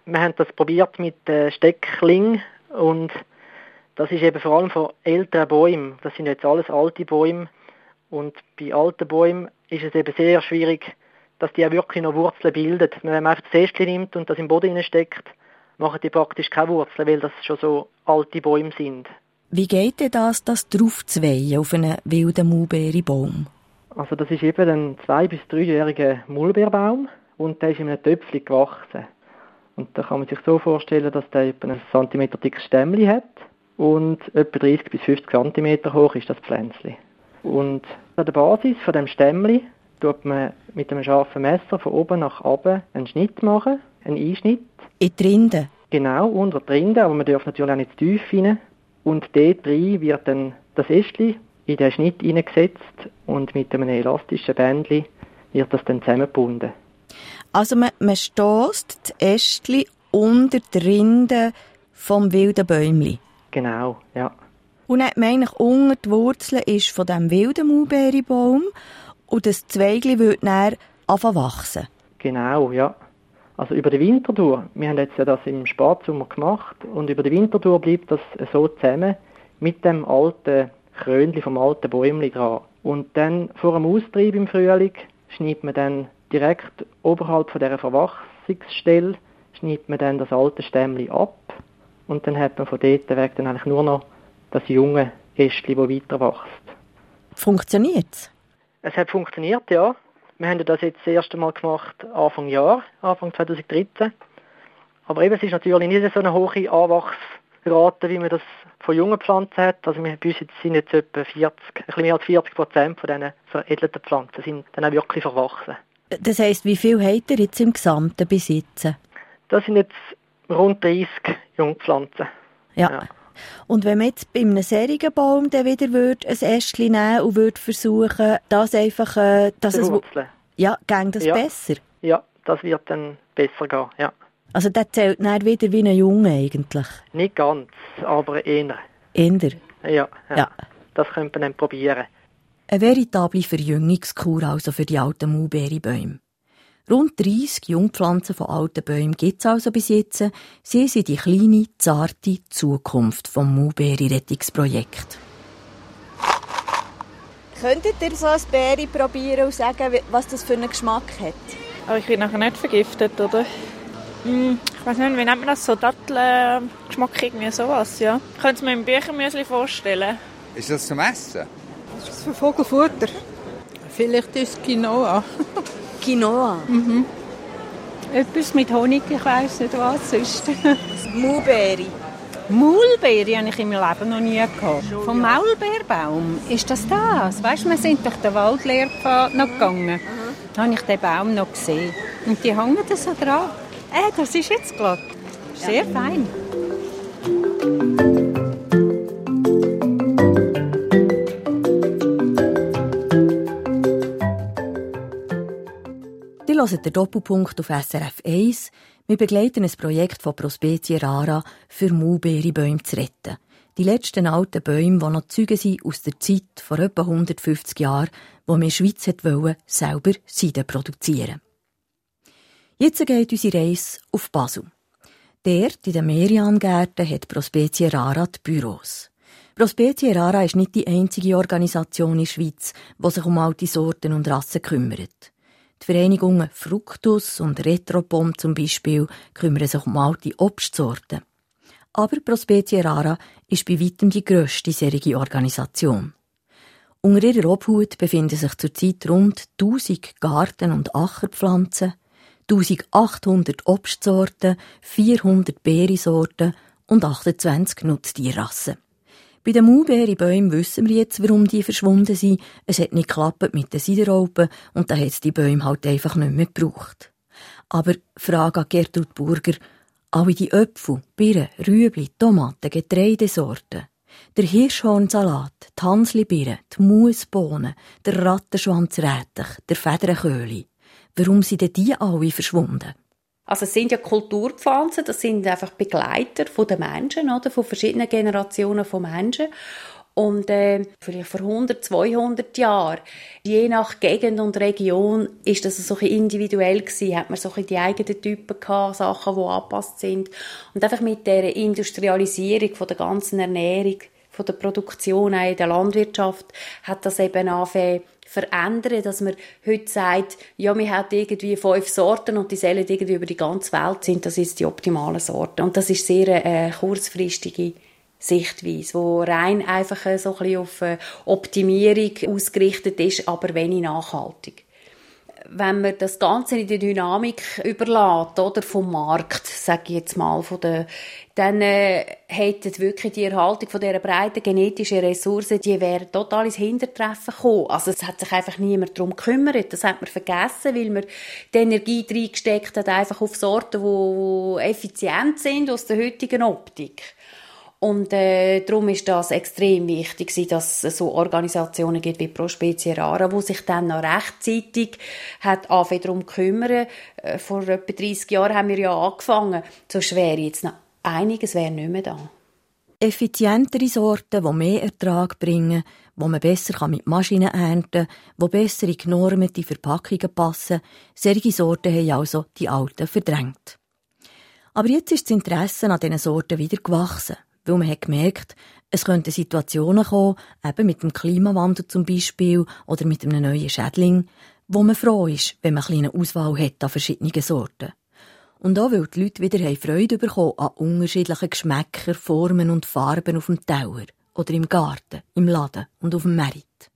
Wir haben das probiert mit Steckling und das ist eben vor allem von älteren Bäumen. Das sind jetzt alles alte Bäume und bei alten Bäumen ist es eben sehr schwierig, dass die auch wirklich noch Wurzeln bilden. Wenn man einfach das Ästchen nimmt und das im Boden hineinsteckt, machen die praktisch keine Wurzeln, weil das schon so alte Bäume sind. Wie geht denn das draufzuweihen auf einen wilden Maulbeerbaum? Also das ist eben ein 2- bis 3-jähriger Maulbeerbaum und der ist in einem Töpfchen gewachsen. Und da kann man sich so vorstellen, dass der etwa einen Zentimeter dickes Stämmchen hat und etwa 30 bis 50 Zentimeter hoch ist das Pflänzchen. Und an der Basis von dem Stämmchen tut man mit einem scharfen Messer von oben nach unten einen Schnitt machen, einen Einschnitt. In die Rinde? Genau, unter die Rinde, aber man darf natürlich auch nicht zu tief rein. Und dort drin wird dann das Ästchen in den Schnitt hineingesetzt und mit einem elastischen Bändchen wird das dann zusammengebunden. Also man stösst das Ästchen unter die Rinde vom wilden Bäumli? Genau, ja. Und dann eigentlich unter die Wurzeln ist von diesem wilden Maulbeerbaum und das Zweigli wird dann anfangen wachsen? Genau, ja. Also über den Winter durch. Wir haben jetzt ja das im Spätsommer gemacht und über den Winter durch bleibt das so zusammen mit dem alten Krönchen vom alten Bäumli dran. Und dann vor dem Austrieb im Frühling schneidet man dann direkt oberhalb von dieser Verwachsungsstelle schneidet man dann das alte Stämmchen ab und dann hat man von dort weg dann eigentlich nur noch das junge Ästchen, das weiter wächst. Funktioniert es? Es hat funktioniert, ja. Wir haben das jetzt das erste Mal gemacht Anfang 2013. Aber eben, es ist natürlich nicht so eine hohe Anwachsrate, wie man das von jungen Pflanzen hat. Also bei uns sind jetzt etwa 40, ein bisschen mehr als 40% von diesen veredelten Pflanzen sind dann auch wirklich verwachsen. Das heisst, wie viel habt ihr jetzt im Gesamten besitzen? Das sind jetzt rund 30 Jungpflanzen. Ja. Und wenn man jetzt bei einem serigen Baum dann wieder ein Ästchen nehmen und würde versuchen, das einfach... dass es ja, geht das besser? Ja, das wird dann besser gehen, ja. Also der zählt dann wieder wie ein Junge eigentlich? Nicht ganz, aber eher. Eher? Ja. Das könnte man dann probieren. Eine veritable Verjüngungskur also für die alten Maulbeerbäume. Rund 30 Jungpflanzen von alten Bäumen gibt es also bis jetzt. Sie sind die kleine, zarte Zukunft vom Maulbeerrettungsprojekt. Könntet ihr so ein Beere probieren und sagen, was das für einen Geschmack hat? Aber ich werde nachher nicht vergiftet, oder? Ich weiß nicht, wie nennt man das? So Dattelgeschmack, irgendwie sowas, ja. Ich könnte es mir im Büchermüsli vorstellen. Ist das zum Essen? Das ist für Vogelfutter. Vielleicht ist es Quinoa. Quinoa? Mhm. Etwas mit Honig, ich weiss nicht was sonst. Maulbeere. Maulbeere habe ich in meinem Leben noch nie gehabt. Vom Maulbeerbaum, ist das das? Weißt du, wir sind durch den Waldlehrpfad noch gegangen. Da habe ich den Baum noch gesehen. Und die hängen da so dran. Das ist jetzt glatt. Sehr fein. Ihr hört den Doppelpunkt auf SRF 1. Wir begleiten ein Projekt von Prospezie Rara, für Maulbeerbäume zu retten. Die letzten alten Bäume, die noch Zeugen sind aus der Zeit vor etwa 150 Jahren, wo wir in der Schweiz selber Seide produzieren. Jetzt geht unsere Reise auf Basel. Dort, in den Merian-Gärten, hat Prospezie Rara die Büros. Prospezie Rara ist nicht die einzige Organisation in der Schweiz, die sich um alte Sorten und Rassen kümmert. Die Vereinigungen Fructus und Retropom zum Beispiel kümmern sich um alte Obstsorten. Aber Prospezie Rara ist bei weitem die grösste solche Organisation. Unter ihrer Obhut befinden sich zurzeit rund 1000 Garten- und Ackerpflanzen, 1800 Obstsorten, 400 Beerensorten und 28 Nutztierrassen. Bei den Maulbeerbäumen wissen wir jetzt, warum die verschwunden sind. Es hat nicht geklappt mit den Sideralpen und da hat es die Bäume halt einfach nicht mehr gebraucht. Aber Frage an Gertrud Burger: alle die Äpfel, Birnen, Rüebli, Tomaten, Getreidesorten, der Hirschhornsalat, die Hansli-Birnen, die Muesbohnen, der Rattenschwanzrettich, der Federköhli. Warum sind denn die alle verschwunden? Also es sind ja Kulturpflanzen, das sind einfach Begleiter von den Menschen, oder, von verschiedenen Generationen von Menschen. Und vielleicht vor 100, 200 Jahren, je nach Gegend und Region, ist das so ein bisschen individuell gewesen. Hat man so ein bisschen die eigenen Typen gehabt, Sachen, die angepasst sind. Und einfach mit der Industrialisierung von der ganzen Ernährung, von der Produktion auch in der Landwirtschaft, hat das eben angefangen verändern, dass man heute sagt, ja, wir haben irgendwie 5 Sorten und die sollen irgendwie über die ganze Welt sind, das ist die optimale Sorte. Und das ist sehr eine kurzfristige Sichtweise, wo rein einfach so ein bisschen auf Optimierung ausgerichtet ist, aber wenig nachhaltig. Wenn man das Ganze in die Dynamik überlässt, oder, vom Markt, sage ich jetzt mal, dann hätte wirklich die Erhaltung von dieser breiten genetischen Ressourcen, die wäre total ins Hintertreffen gekommen. Also es hat sich einfach niemand darum gekümmert. Das hat man vergessen, weil man die Energie reingesteckt hat, einfach auf Sorten, die effizient sind aus der heutigen Optik. Und darum ist das extrem wichtig, dass es so Organisationen gibt wie Pro Species Rara, die sich dann noch rechtzeitig angefangen darum kümmern. Vor etwa 30 Jahren haben wir ja angefangen. So schwer jetzt noch einiges wäre nicht mehr da. Effizientere Sorten, die mehr Ertrag bringen, die man besser mit Maschinen ernten kann, die besser in genormete Verpackungen passen, solche Sorten haben also die alten verdrängt. Aber jetzt ist das Interesse an diesen Sorten wieder gewachsen. Weil man hat gemerkt, es könnten Situationen kommen, eben mit dem Klimawandel zum Beispiel oder mit einem neuen Schädling, wo man froh ist, wenn man eine kleine Auswahl hat an verschiedenen Sorten. Und auch weil die Leute wieder Freude bekommen an unterschiedlichen Geschmäckern, Formen und Farben auf dem Teller oder im Garten, im Laden und auf dem Markt.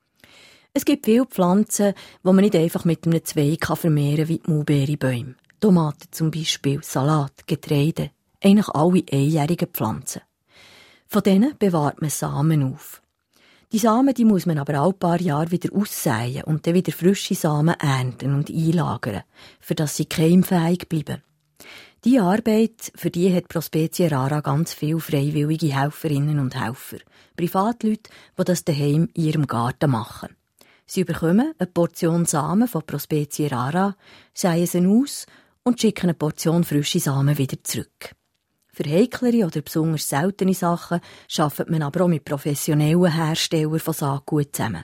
Es gibt viele Pflanzen, die man nicht einfach mit einem Zweig vermehren kann, wie die Mulbeerenbäume. Tomaten zum Beispiel, Salat, Getreide. Eigentlich alle einjährigen Pflanzen. Von denen bewahrt man Samen auf. Die Samen die muss man aber alle paar Jahre wieder aussäen und dann wieder frische Samen ernten und einlagern, für dass sie keimfähig bleiben. Diese Arbeit, für die hat Pro Species Rara ganz viele freiwillige Helferinnen und Helfer. Privatleute, die das daheim in ihrem Garten machen. Sie bekommen eine Portion Samen von Pro Species Rara, säen sie aus und schicken eine Portion frische Samen wieder zurück. Für heiklere oder besonders seltene Sachen arbeitet man aber auch mit professionellen Herstellern von Saatgut zusammen.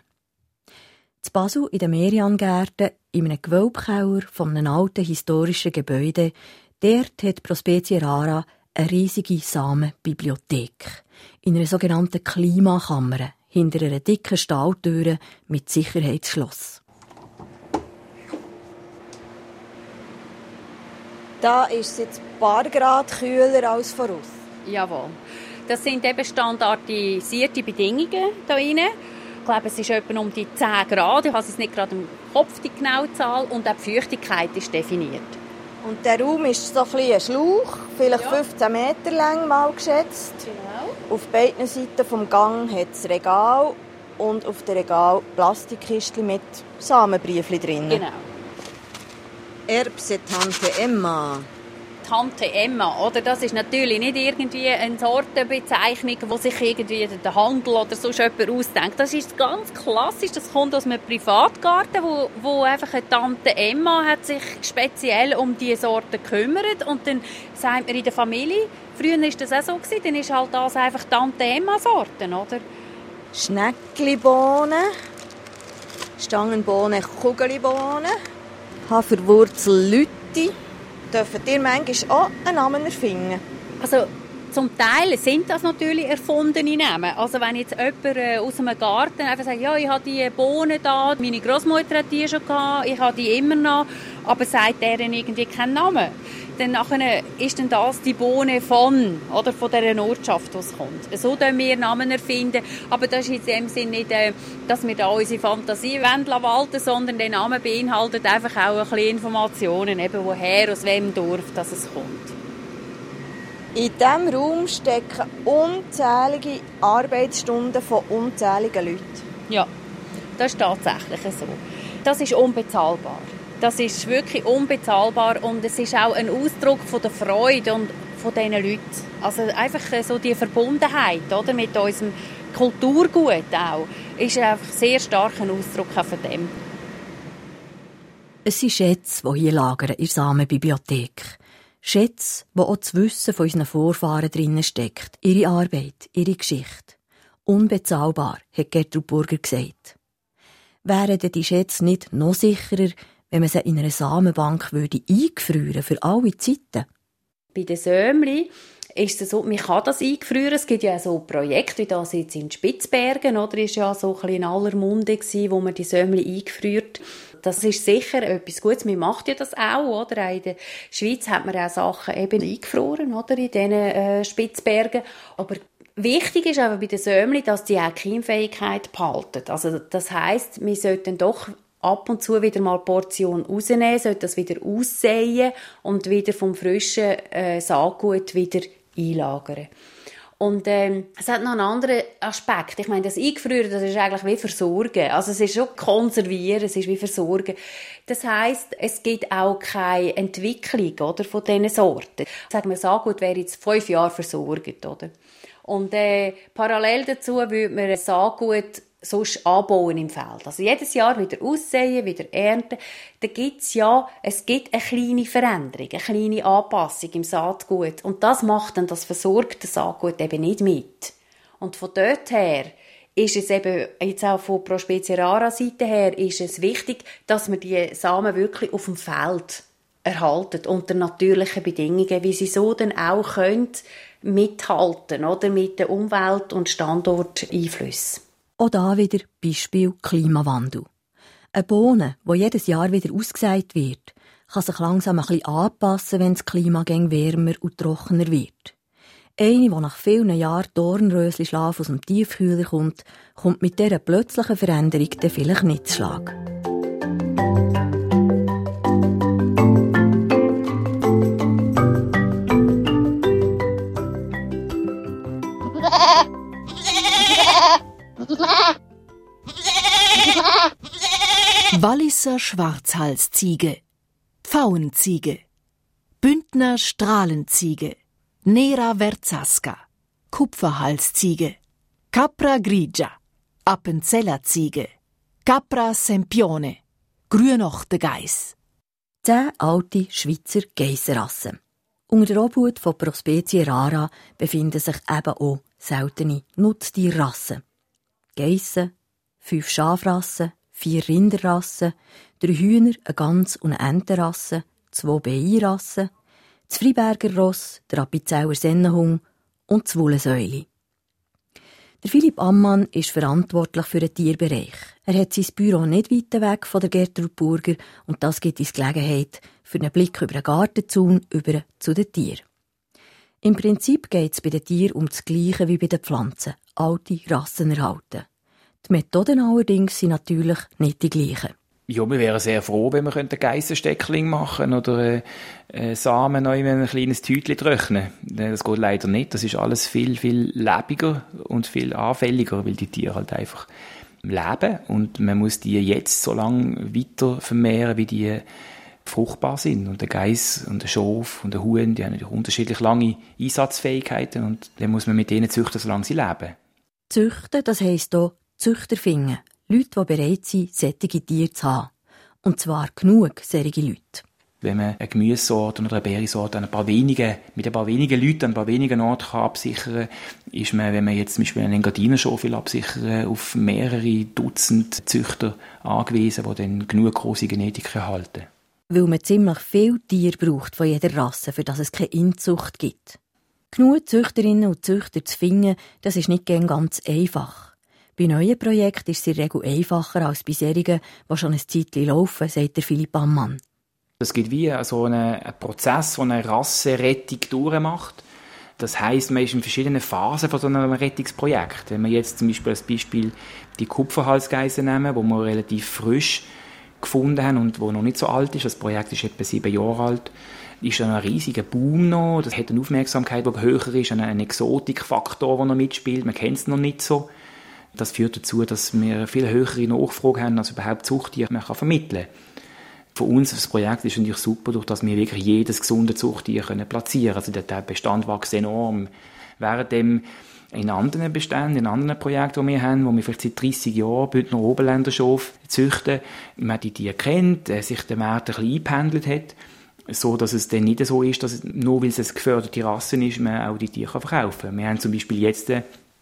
In Basel in den Merian-Gärten, in einem Gewölbekeller von einem alten historischen Gebäude, dort hat Pro Species Rara eine riesige Samenbibliothek. In einer sogenannten Klimakammer, hinter einer dicken Stahltür mit Sicherheitsschloss. Da ist es jetzt ein paar Grad kühler als voraus. Jawohl. Das sind eben standardisierte Bedingungen hier drin. Ich glaube, es ist etwa um die 10 Grad. Ich habe es nicht gerade im Kopf, die genaue Zahl. Und auch die Feuchtigkeit ist definiert. Und der Raum ist so ein Schlauch, vielleicht 15 Meter lang mal geschätzt. Genau. Auf beiden Seiten des Gangs hat es Regal und auf dem Regal Plastikkistchen mit Samenbriefchen drin. Genau. Erbse Tante Emma. Tante Emma, oder? Das ist natürlich nicht irgendwie eine Sortenbezeichnung, die sich irgendwie der Handel oder so jemand ausdenkt. Das ist ganz klassisch. Das kommt aus einem Privatgarten, wo einfach eine Tante Emma hat sich speziell um diese Sorte gekümmert. Und dann sagt man in der Familie, früher war das auch so gewesen, dann ist halt das einfach Tante Emma-Sorten, oder? Schnecklibohnen, Stangenbohnen, Kugelbohnen, Haferwurzel-Lütti. Dürfen ihr manchmal auch einen Namen erfinden? Also, zum Teil sind das natürlich erfundene Namen. Also wenn jetzt jemand aus einem Garten einfach sagt, ja, ich habe die Bohnen da, meine Großmutter hat die schon gehabt, ich habe die immer noch, aber sagt deren irgendwie keinen Namen. Dann nachher ist dann das die Bohne von dieser Ortschaft, die es kommt. So können wir Namen erfinden, aber das ist in dem Sinne nicht, dass wir da unsere Fantasie walten, sondern der Name beinhaltet einfach auch ein bisschen Informationen, eben woher, aus welchem Dorf das es kommt. In diesem Raum stecken unzählige Arbeitsstunden von unzähligen Leuten. Ja, das ist tatsächlich so. Das ist unbezahlbar. Das ist wirklich unbezahlbar und es ist auch ein Ausdruck von der Freude und von diesen Leuten. Also einfach so die Verbundenheit, oder, mit unserem Kulturgut auch, ist einfach sehr stark ein Ausdruck auch von dem. Es sind Schätze, die hier lagern in der Samenbibliothek. Schätze, wo auch das Wissen von unseren Vorfahren drinnen steckt, ihre Arbeit, ihre Geschichte. Unbezahlbar, hat Gertrud Burger gesagt. Wären denn die Schätze nicht noch sicherer, wenn man sie in einer Samenbank eingefrieren für alle Zeiten? Bei den Sömli ist es so, man kann das eingefrieren. Es gibt ja so Projekte, wie das jetzt in Spitzbergen, oder? Ist ja so ein bisschen in aller Munde gewesen, wo man die Sömli eingefriert. Das ist sicher etwas Gutes. Man macht ja das auch, oder? Auch in der Schweiz hat man auch Sachen eben eingefroren, oder? In diesen Spitzbergen. Aber wichtig ist aber bei den Sömli, dass die auch Keimfähigkeit behalten. Also das heisst, wir sollten doch ab und zu wieder mal Portion rausnehmen, sollten das wieder aussäen und wieder vom frischen Saatgut wieder einlagern. Und es hat noch einen anderen Aspekt. Ich meine, das Eingefrieren, das ist eigentlich wie Versorgen. Also es ist schon konservieren, es ist wie Versorgen. Das heisst, es gibt auch keine Entwicklung, oder, von diesen Sorten. Sagen wir, Saatgut wäre jetzt 5 Jahre versorgt, oder? Und parallel dazu würde man Saatgut sonst anbauen im Feld. Also jedes Jahr wieder aussäen, wieder ernten. Da es gibt eine kleine Veränderung, eine kleine Anpassung im Saatgut. Und das macht dann das versorgte Saatgut eben nicht mit. Und von dort her ist es eben, jetzt auch von Pro Spezie Rara Seite her, ist es wichtig, dass man die Samen wirklich auf dem Feld erhalten, unter natürlichen Bedingungen, wie sie so dann auch mithalten, oder, mit den Umwelt- und Standorteinflüssen. Auch da wieder Beispiel Klimawandel. Eine Bohne, die jedes Jahr wieder ausgesät wird, kann sich langsam ein bisschen anpassen, wenn das Klima wärmer und trockener wird. Eine, die nach vielen Jahren Dornröschenschlaf aus dem Tiefkühler kommt mit dieser plötzlichen Veränderung dann vielleicht nicht zu Schlag. Walliser Schwarzhalsziege, Pfauenziege, Bündner Strahlenziege, Nera verzaska, Kupferhalsziege, Capra grigia, Appenzellerziege, Capra sempione, Grünochtegeiss. 10 alte Schweizer Geissenrassen. Unter der Obhut von Pro Spezie Rara befinden sich eben auch seltene Nutztierrassen. Geissen, 5 Schafrassen, 4 Rinderrassen, 3 Hühner, eine Gans- und eine Entenrasse, 2 BI-Rassen, das Freiberger Ross, der Appenzeller Sennenhund und das Wohlensäuli. Der Philipp Ammann ist verantwortlich für den Tierbereich. Er hat sein Büro nicht weit weg von der Gertrud Burger und das gibt uns Gelegenheit für einen Blick über den Gartenzaun über zu den Tieren. Im Prinzip geht es bei den Tieren um das Gleiche wie bei den Pflanzen, alte Rassen erhalten. Die Methoden allerdings sind natürlich nicht die gleichen. Ja, wir wären sehr froh, wenn wir ein Geissensteckling machen oder Samen noch in ein kleines Tütchen trocknen. Das geht leider nicht. Das ist alles viel, viel lebiger und viel anfälliger, weil die Tiere halt einfach leben und man muss die jetzt so lange weiter vermehren, wie die fruchtbar sind. Und der Geiss und der Schaf und der Huhn, die haben natürlich unterschiedlich lange Einsatzfähigkeiten und dann muss man mit denen züchten, solange sie leben. Züchten, das heisst hier Züchter finden. Leute, die bereit sind, solche Tiere zu haben. Und zwar genug solche Leute. Wenn man eine Gemüsesorte oder eine Beerensorte mit ein paar wenigen Leuten an ein paar wenigen Orten absichern kann, ist man, wenn man jetzt zum Beispiel einen Engadiner-Schaf absichern, auf mehrere Dutzend Züchter angewiesen, die dann genug grosse Genetik erhalten. Weil man ziemlich viel Tiere braucht von jeder Rasse, für das es keine Inzucht gibt. Genug Züchterinnen und Züchter zu finden, das ist nicht ganz einfach. Bei neuen Projekten ist es in der Regel einfacher als bei solchen, die schon ein Zeitchen laufen, sagt der Philipp Ammann. Es gibt wie so einen Prozess, der eine Rassenrettung durchmacht. Das heisst, man ist in verschiedenen Phasen von so einem Rettungsprojekt. Wenn wir jetzt zum Beispiel als Beispiel die Kupferhalsgeissen nehmen, die wir relativ frisch gefunden haben und die noch nicht so alt ist, das Projekt ist etwa 7 Jahre alt, ist ein riesiger Boom noch. Das hat eine Aufmerksamkeit, die höher ist, ein Exotikfaktor, der noch mitspielt. Man kennt es noch nicht so. Das führt dazu, dass wir viel höhere Nachfrage haben, als überhaupt Zuchttiere man vermitteln kann. Für uns, das Projekt, ist natürlich super, durch das wir wirklich jedes gesunde Zuchttier platzieren können. Also der Bestand wächst enorm. Währenddem in anderen Beständen, in anderen Projekten, die wir haben, wo wir vielleicht seit 30 Jahren Bündner Oberländer Schaf züchten, man die Tiere kennt, sich der Markt ein bisschen eingependelt hat, so dass es dann nicht so ist, dass nur weil es eine geförderte Rasse ist, man auch die Tiere verkaufen kann. Wir haben zum Beispiel jetzt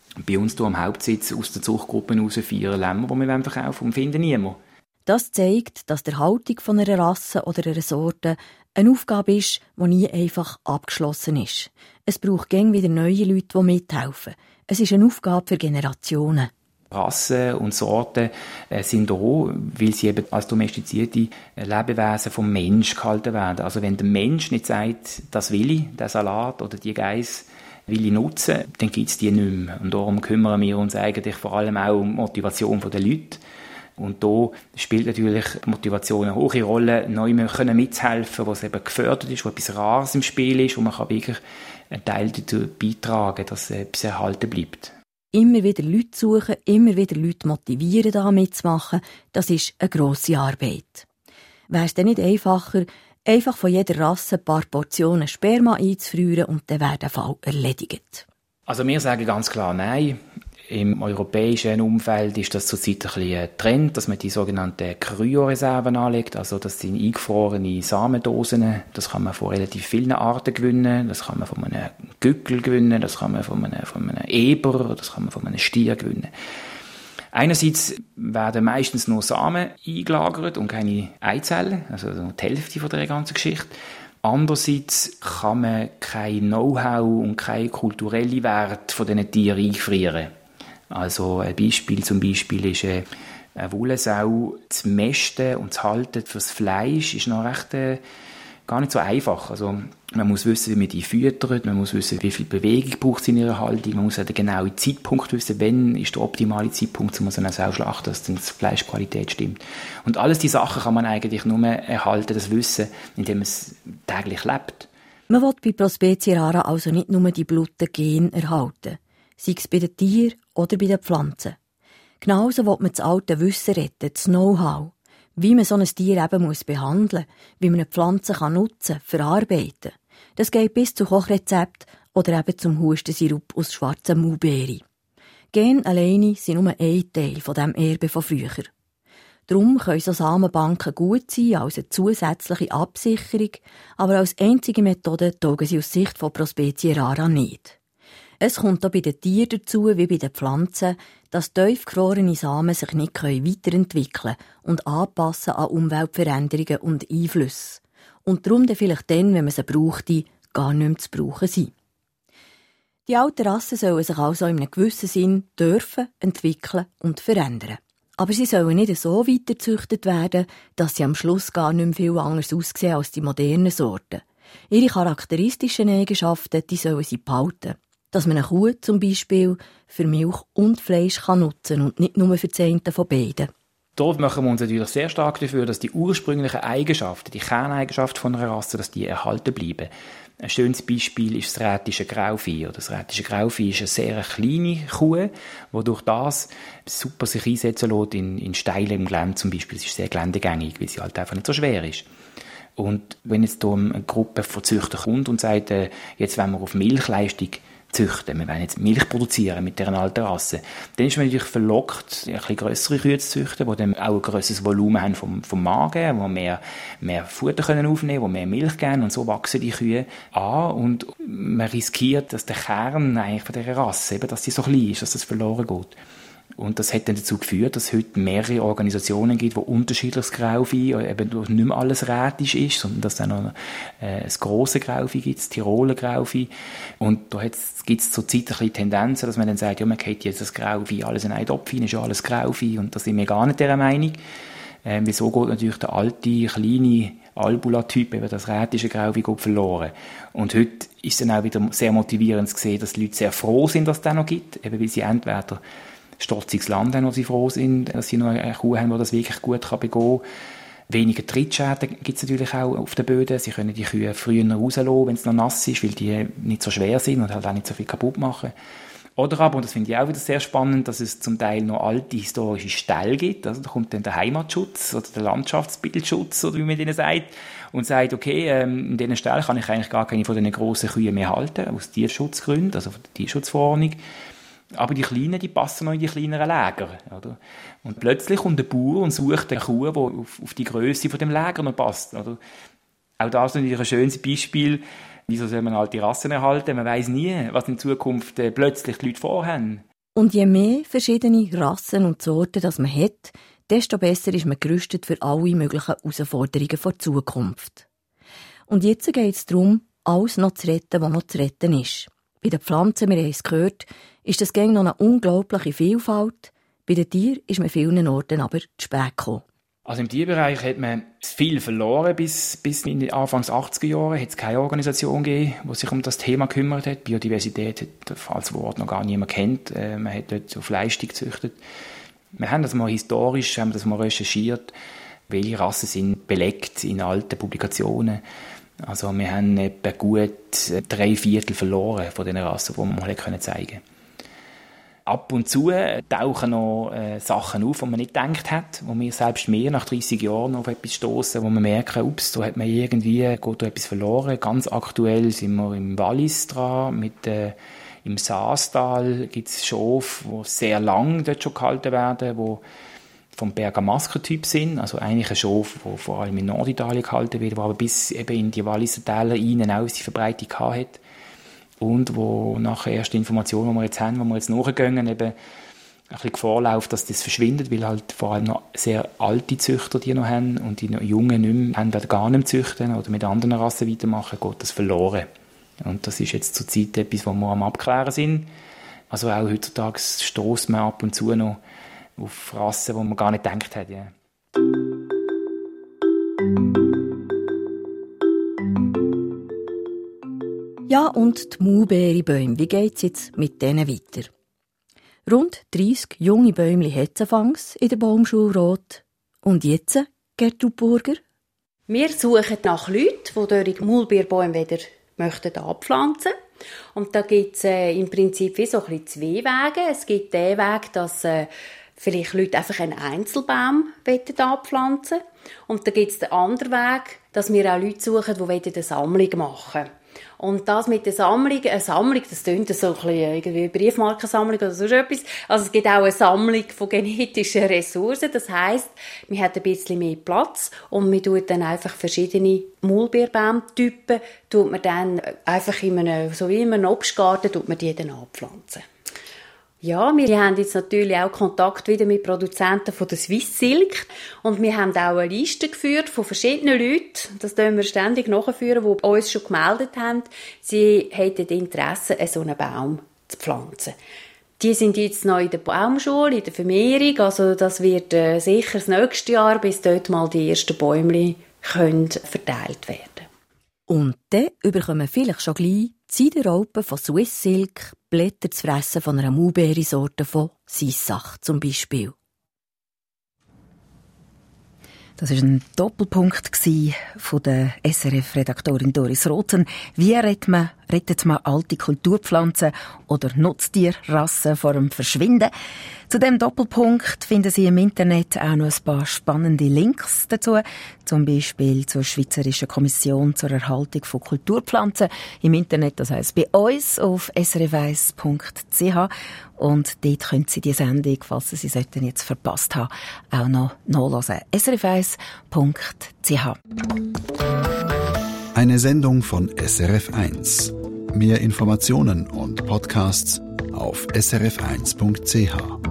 Bei uns hier am Hauptsitz aus der Zuchtgruppe heraus 4 Lämmer, die wir verkaufen und finden niemanden. Das zeigt, dass die Haltung von einer Rasse oder einer Sorte eine Aufgabe ist, die nie einfach abgeschlossen ist. Es braucht gäng wieder neue Leute, die mithelfen. Es ist eine Aufgabe für Generationen. Rassen und Sorten sind da, weil sie eben als domestizierte Lebewesen vom Mensch gehalten werden. Also wenn der Mensch nicht sagt, das will ich, der Salat oder die Geiss will ich nutzen, dann gibt es die nicht mehr. Und darum kümmern wir uns eigentlich vor allem auch um die Motivation der Leute. Und da spielt natürlich die Motivation eine hohe Rolle, neu mitzuhelfen, wo es eben gefördert ist, wo etwas Rares im Spiel ist, wo man wirklich einen Teil dazu beitragen kann, dass etwas erhalten bleibt. Immer wieder Leute suchen, immer wieder Leute motivieren, da mitzumachen, das ist eine grosse Arbeit. Wäre es denn nicht einfacher, einfach von jeder Rasse ein paar Portionen Sperma einzufrieren und dann wäre der Fall erledigt? Also wir sagen ganz klar nein. Im europäischen Umfeld ist das zurzeit ein bisschen ein Trend, dass man die sogenannten Kryoreserven anlegt. Also das sind eingefrorene Samendosen. Das kann man von relativ vielen Arten gewinnen. Das kann man von einem Gückel gewinnen. Das kann man von einem Eber. Das kann man von einem Stier gewinnen. Einerseits werden meistens nur Samen eingelagert und keine Eizellen. Also die Hälfte von der ganzen Geschichte. Andererseits kann man kein Know-how und kein kultureller Wert von diesen Tieren einfrieren. Also ein Beispiel zum Beispiel ist eine Wollensau zu mästen und zu halten fürs Fleisch ist noch recht gar nicht so einfach. Also man muss wissen, wie man die füttert, man muss wissen, wie viel Bewegung braucht sie in ihrer Haltung, man muss den genauen Zeitpunkt wissen, wann ist der optimale Zeitpunkt, um so eine Sau schlachten, dass dann die Fleischqualität stimmt. Und alles die Sachen kann man eigentlich nur erhalten, das Wissen, indem man es täglich lebt. Man will bei Prospecia rara also nicht nur die blutigen Gene erhalten, sei es bei den Tieren oder bei den Pflanzen. Genauso will man das alte Wissen retten, das Know-how, wie man so ein Tier eben behandeln muss, wie man eine Pflanze nutzen kann, verarbeiten. Das geht bis zu Kochrezepten oder eben zum Hustensirup aus schwarzer Mulbeere. Gene alleine sind nur ein Teil von diesem Erbe von früher. Darum können so Samenbanken gut sein als eine zusätzliche Absicherung, aber als einzige Methode taugen sie aus Sicht von Prospecia rara nicht. Es kommt auch bei den Tieren dazu, wie bei den Pflanzen, dass tiefgefrorene Samen sich nicht weiterentwickeln und anpassen an Umweltveränderungen und Einflüsse. Und darum dann vielleicht dann, wenn man sie brauchte, gar nicht mehr zu brauchen sind. Die alten Rassen sollen sich also in einem gewissen Sinn dürfen, entwickeln und verändern. Aber sie sollen nicht so weitergezüchtet werden, dass sie am Schluss gar nicht mehr viel anders aussehen als die modernen Sorten. Ihre charakteristischen Eigenschaften, die sollen sie behalten. Dass man eine Kuh zum Beispiel für Milch und Fleisch nutzen kann und nicht nur für die eine von beiden. Dort machen wir uns natürlich sehr stark dafür, dass die ursprünglichen Eigenschaften, die Kerneigenschaften von einer Rasse, dass die erhalten bleiben. Ein schönes Beispiel ist das rätische Grauvieh. Das rätische Grauvieh ist eine sehr kleine Kuh, die durch das super sich einsetzen lässt in steilem Gelände zum Beispiel. Es ist sehr geländegängig, weil sie halt einfach nicht so schwer ist. Und wenn jetzt hier eine Gruppe von Züchtern kommt und sagt, jetzt wollen wir auf Milchleistung züchten, wir wollen jetzt Milch produzieren mit dieser alten Rasse, dann ist man natürlich verlockt, ein bisschen grössere Kühe zu züchten, die dann auch ein grösseres Volumen haben vom Magen, die mehr Futter können aufnehmen können, die mehr Milch geben, und so wachsen die Kühe an und man riskiert, dass der Kern eigentlich von dieser Rasse, eben, dass die so klein ist, dass das verloren geht. Und das hat dann dazu geführt, dass es heute mehrere Organisationen gibt, wo unterschiedliches Grauvieh, eben nicht mehr alles rätisch ist, sondern dass es auch noch das grosse Grauvieh gibt, das Tiroler Grauvieh. Und da gibt es zurzeit ein bisschen Tendenzen, dass man dann sagt, ja, man geht jetzt das Grauvieh alles in einen Topf rein, ist ja alles Grauvieh, und da sind wir gar nicht dieser Meinung. Wieso geht natürlich der alte, kleine Albula-Typ, eben das rätische Grauvieh, verloren. Und heute ist es dann auch wieder sehr motivierend zu sehen, dass die Leute sehr froh sind, dass es das noch gibt, eben weil sie entweder stotziges Land haben, wo sie froh sind, dass sie noch eine Kuh haben, die das wirklich gut begehen kann. Weniger Trittschäden gibt es natürlich auch auf den Böden. Sie können die Kühe früher rauslassen, wenn es noch nass ist, weil die nicht so schwer sind und halt auch nicht so viel kaputt machen. Oder aber, und das finde ich auch wieder sehr spannend, dass es zum Teil noch alte historische Ställe gibt. Also da kommt dann der Heimatschutz oder der Landschaftsbildschutz, oder wie man denen sagt, und sagt, okay, in diesen Ställen kann ich eigentlich gar keine von diesen grossen Kühen mehr halten, aus Tierschutzgründen, also von der Tierschutzverordnung. Aber die Kleinen, die passen noch in die kleineren Läger. Oder? Und plötzlich kommt der Bauer und sucht eine Kuh, die auf die Grösse von dem Läger noch passt. Oder? Auch das ist natürlich ein schönes Beispiel. Wieso soll man alte Rassen erhalten? Man weiss nie, was in Zukunft plötzlich die Leute vorhaben. Und je mehr verschiedene Rassen und Sorten das man hat, desto besser ist man gerüstet für alle möglichen Herausforderungen der Zukunft. Und jetzt geht es darum, alles noch zu retten, was noch zu retten ist. Bei den Pflanzen, wir haben es gehört, ist das gäng noch eine unglaubliche Vielfalt. Bei den Tieren ist man an vielen Orten aber zu spät gekommen. Also im Tierbereich hat man viel verloren. Bis in den Anfangs 80er Jahren hat es keine Organisation gegeben, die sich um das Thema gekümmert hat. Biodiversität hat als Wort noch gar niemand kennt. Man hat dort auf Leistung gezüchtet. Wir haben das mal historisch recherchiert, welche Rassen sind belegt in alten Publikationen. Also wir haben etwa gut 3/4 verloren von den Rassen, die man mal zeigen konnte. Ab und zu tauchen noch Sachen auf, die man nicht gedacht hat, wo wir selbst nach 30 Jahren auf etwas stoßen, wo wir merken, ups, da hat man geht da etwas verloren. Ganz aktuell sind wir im Wallis dran, im Saastal gibt es Schafe, die sehr lang dort schon gehalten werden, die vom Bergamasker-Typ sind, also eigentlich ein Schaf, der vor allem in Norditalien gehalten wird, der aber bis eben in die Walliser Täler rein auch seine Verbreitung hat. Und wo nach ersten Informationen, die wir jetzt haben, wo wir jetzt nachgehen, eben ein bisschen Gefahr läuft, dass das verschwindet, weil halt vor allem noch sehr alte Züchter die noch haben und die Jungen nicht mehr, entweder gar nicht mehr züchten oder mit anderen Rassen weitermachen, geht das verloren. Und das ist jetzt zurzeit etwas, was wir am Abklären sind. Also auch heutzutage stößt man ab und zu noch auf Rassen, die man gar nicht gedacht hat. Ja. Ja, und die Maulbeerenbäume, wie geht es jetzt mit denen weiter? Rund 30 junge Bäume hat es anfangs in der Baumschule Roth. Und jetzt, Gertrud Burger? Wir suchen nach Leuten, die die Maulbeerbäume wieder anpflanzen möchten. Und da gibt es im Prinzip wie so ein bisschen zwei Wege. Es gibt den Weg, dass vielleicht Leute einfach einen Einzelbaum anpflanzen wollen. Und dann gibt es den anderen Weg, dass wir auch Leute suchen, die eine Sammlung machen wollen. Und das mit der Sammlung, das klingt so ein bisschen irgendwie Briefmarkensammlung oder so etwas. Also es gibt auch eine Sammlung von genetischen Ressourcen. Das heisst, man hat ein bisschen mehr Platz und man tut dann einfach verschiedene Maulbeerbaumtypen, tut man dann einfach so wie in einem Obstgarten, tut man die dann anpflanzen. Ja, wir haben jetzt natürlich auch Kontakt wieder mit Produzenten von der Swiss Silk und wir haben auch eine Liste geführt von verschiedenen Leuten, das führen wir ständig nachführen, die uns schon gemeldet haben, sie hätten Interesse, so einen Baum zu pflanzen. Die sind jetzt noch in der Baumschule, in der Vermehrung, also das wird sicher das nächste Jahr, bis dort mal die ersten Bäumchen verteilt werden. Und dann bekommen vielleicht schon gleich die Seidenraupen von Swiss Silk Blätter zu fressen von einer Maulbeersorte von Sissach zum Beispiel. Das war ein Doppelpunkt von der SRF-Redaktorin Doris Rothen. Wie rettet man alte Kulturpflanzen oder Nutztierrassen vor dem Verschwinden? Zu dem Doppelpunkt finden Sie im Internet auch noch ein paar spannende Links dazu. Zum Beispiel zur Schweizerischen Kommission zur Erhaltung von Kulturpflanzen im Internet, das heisst bei uns auf srf1.ch. Und dort können Sie die Sendung, falls Sie sie jetzt verpasst haben, auch noch nachhören. srf1.ch. Eine Sendung von SRF1. Mehr Informationen und Podcasts auf srf1.ch.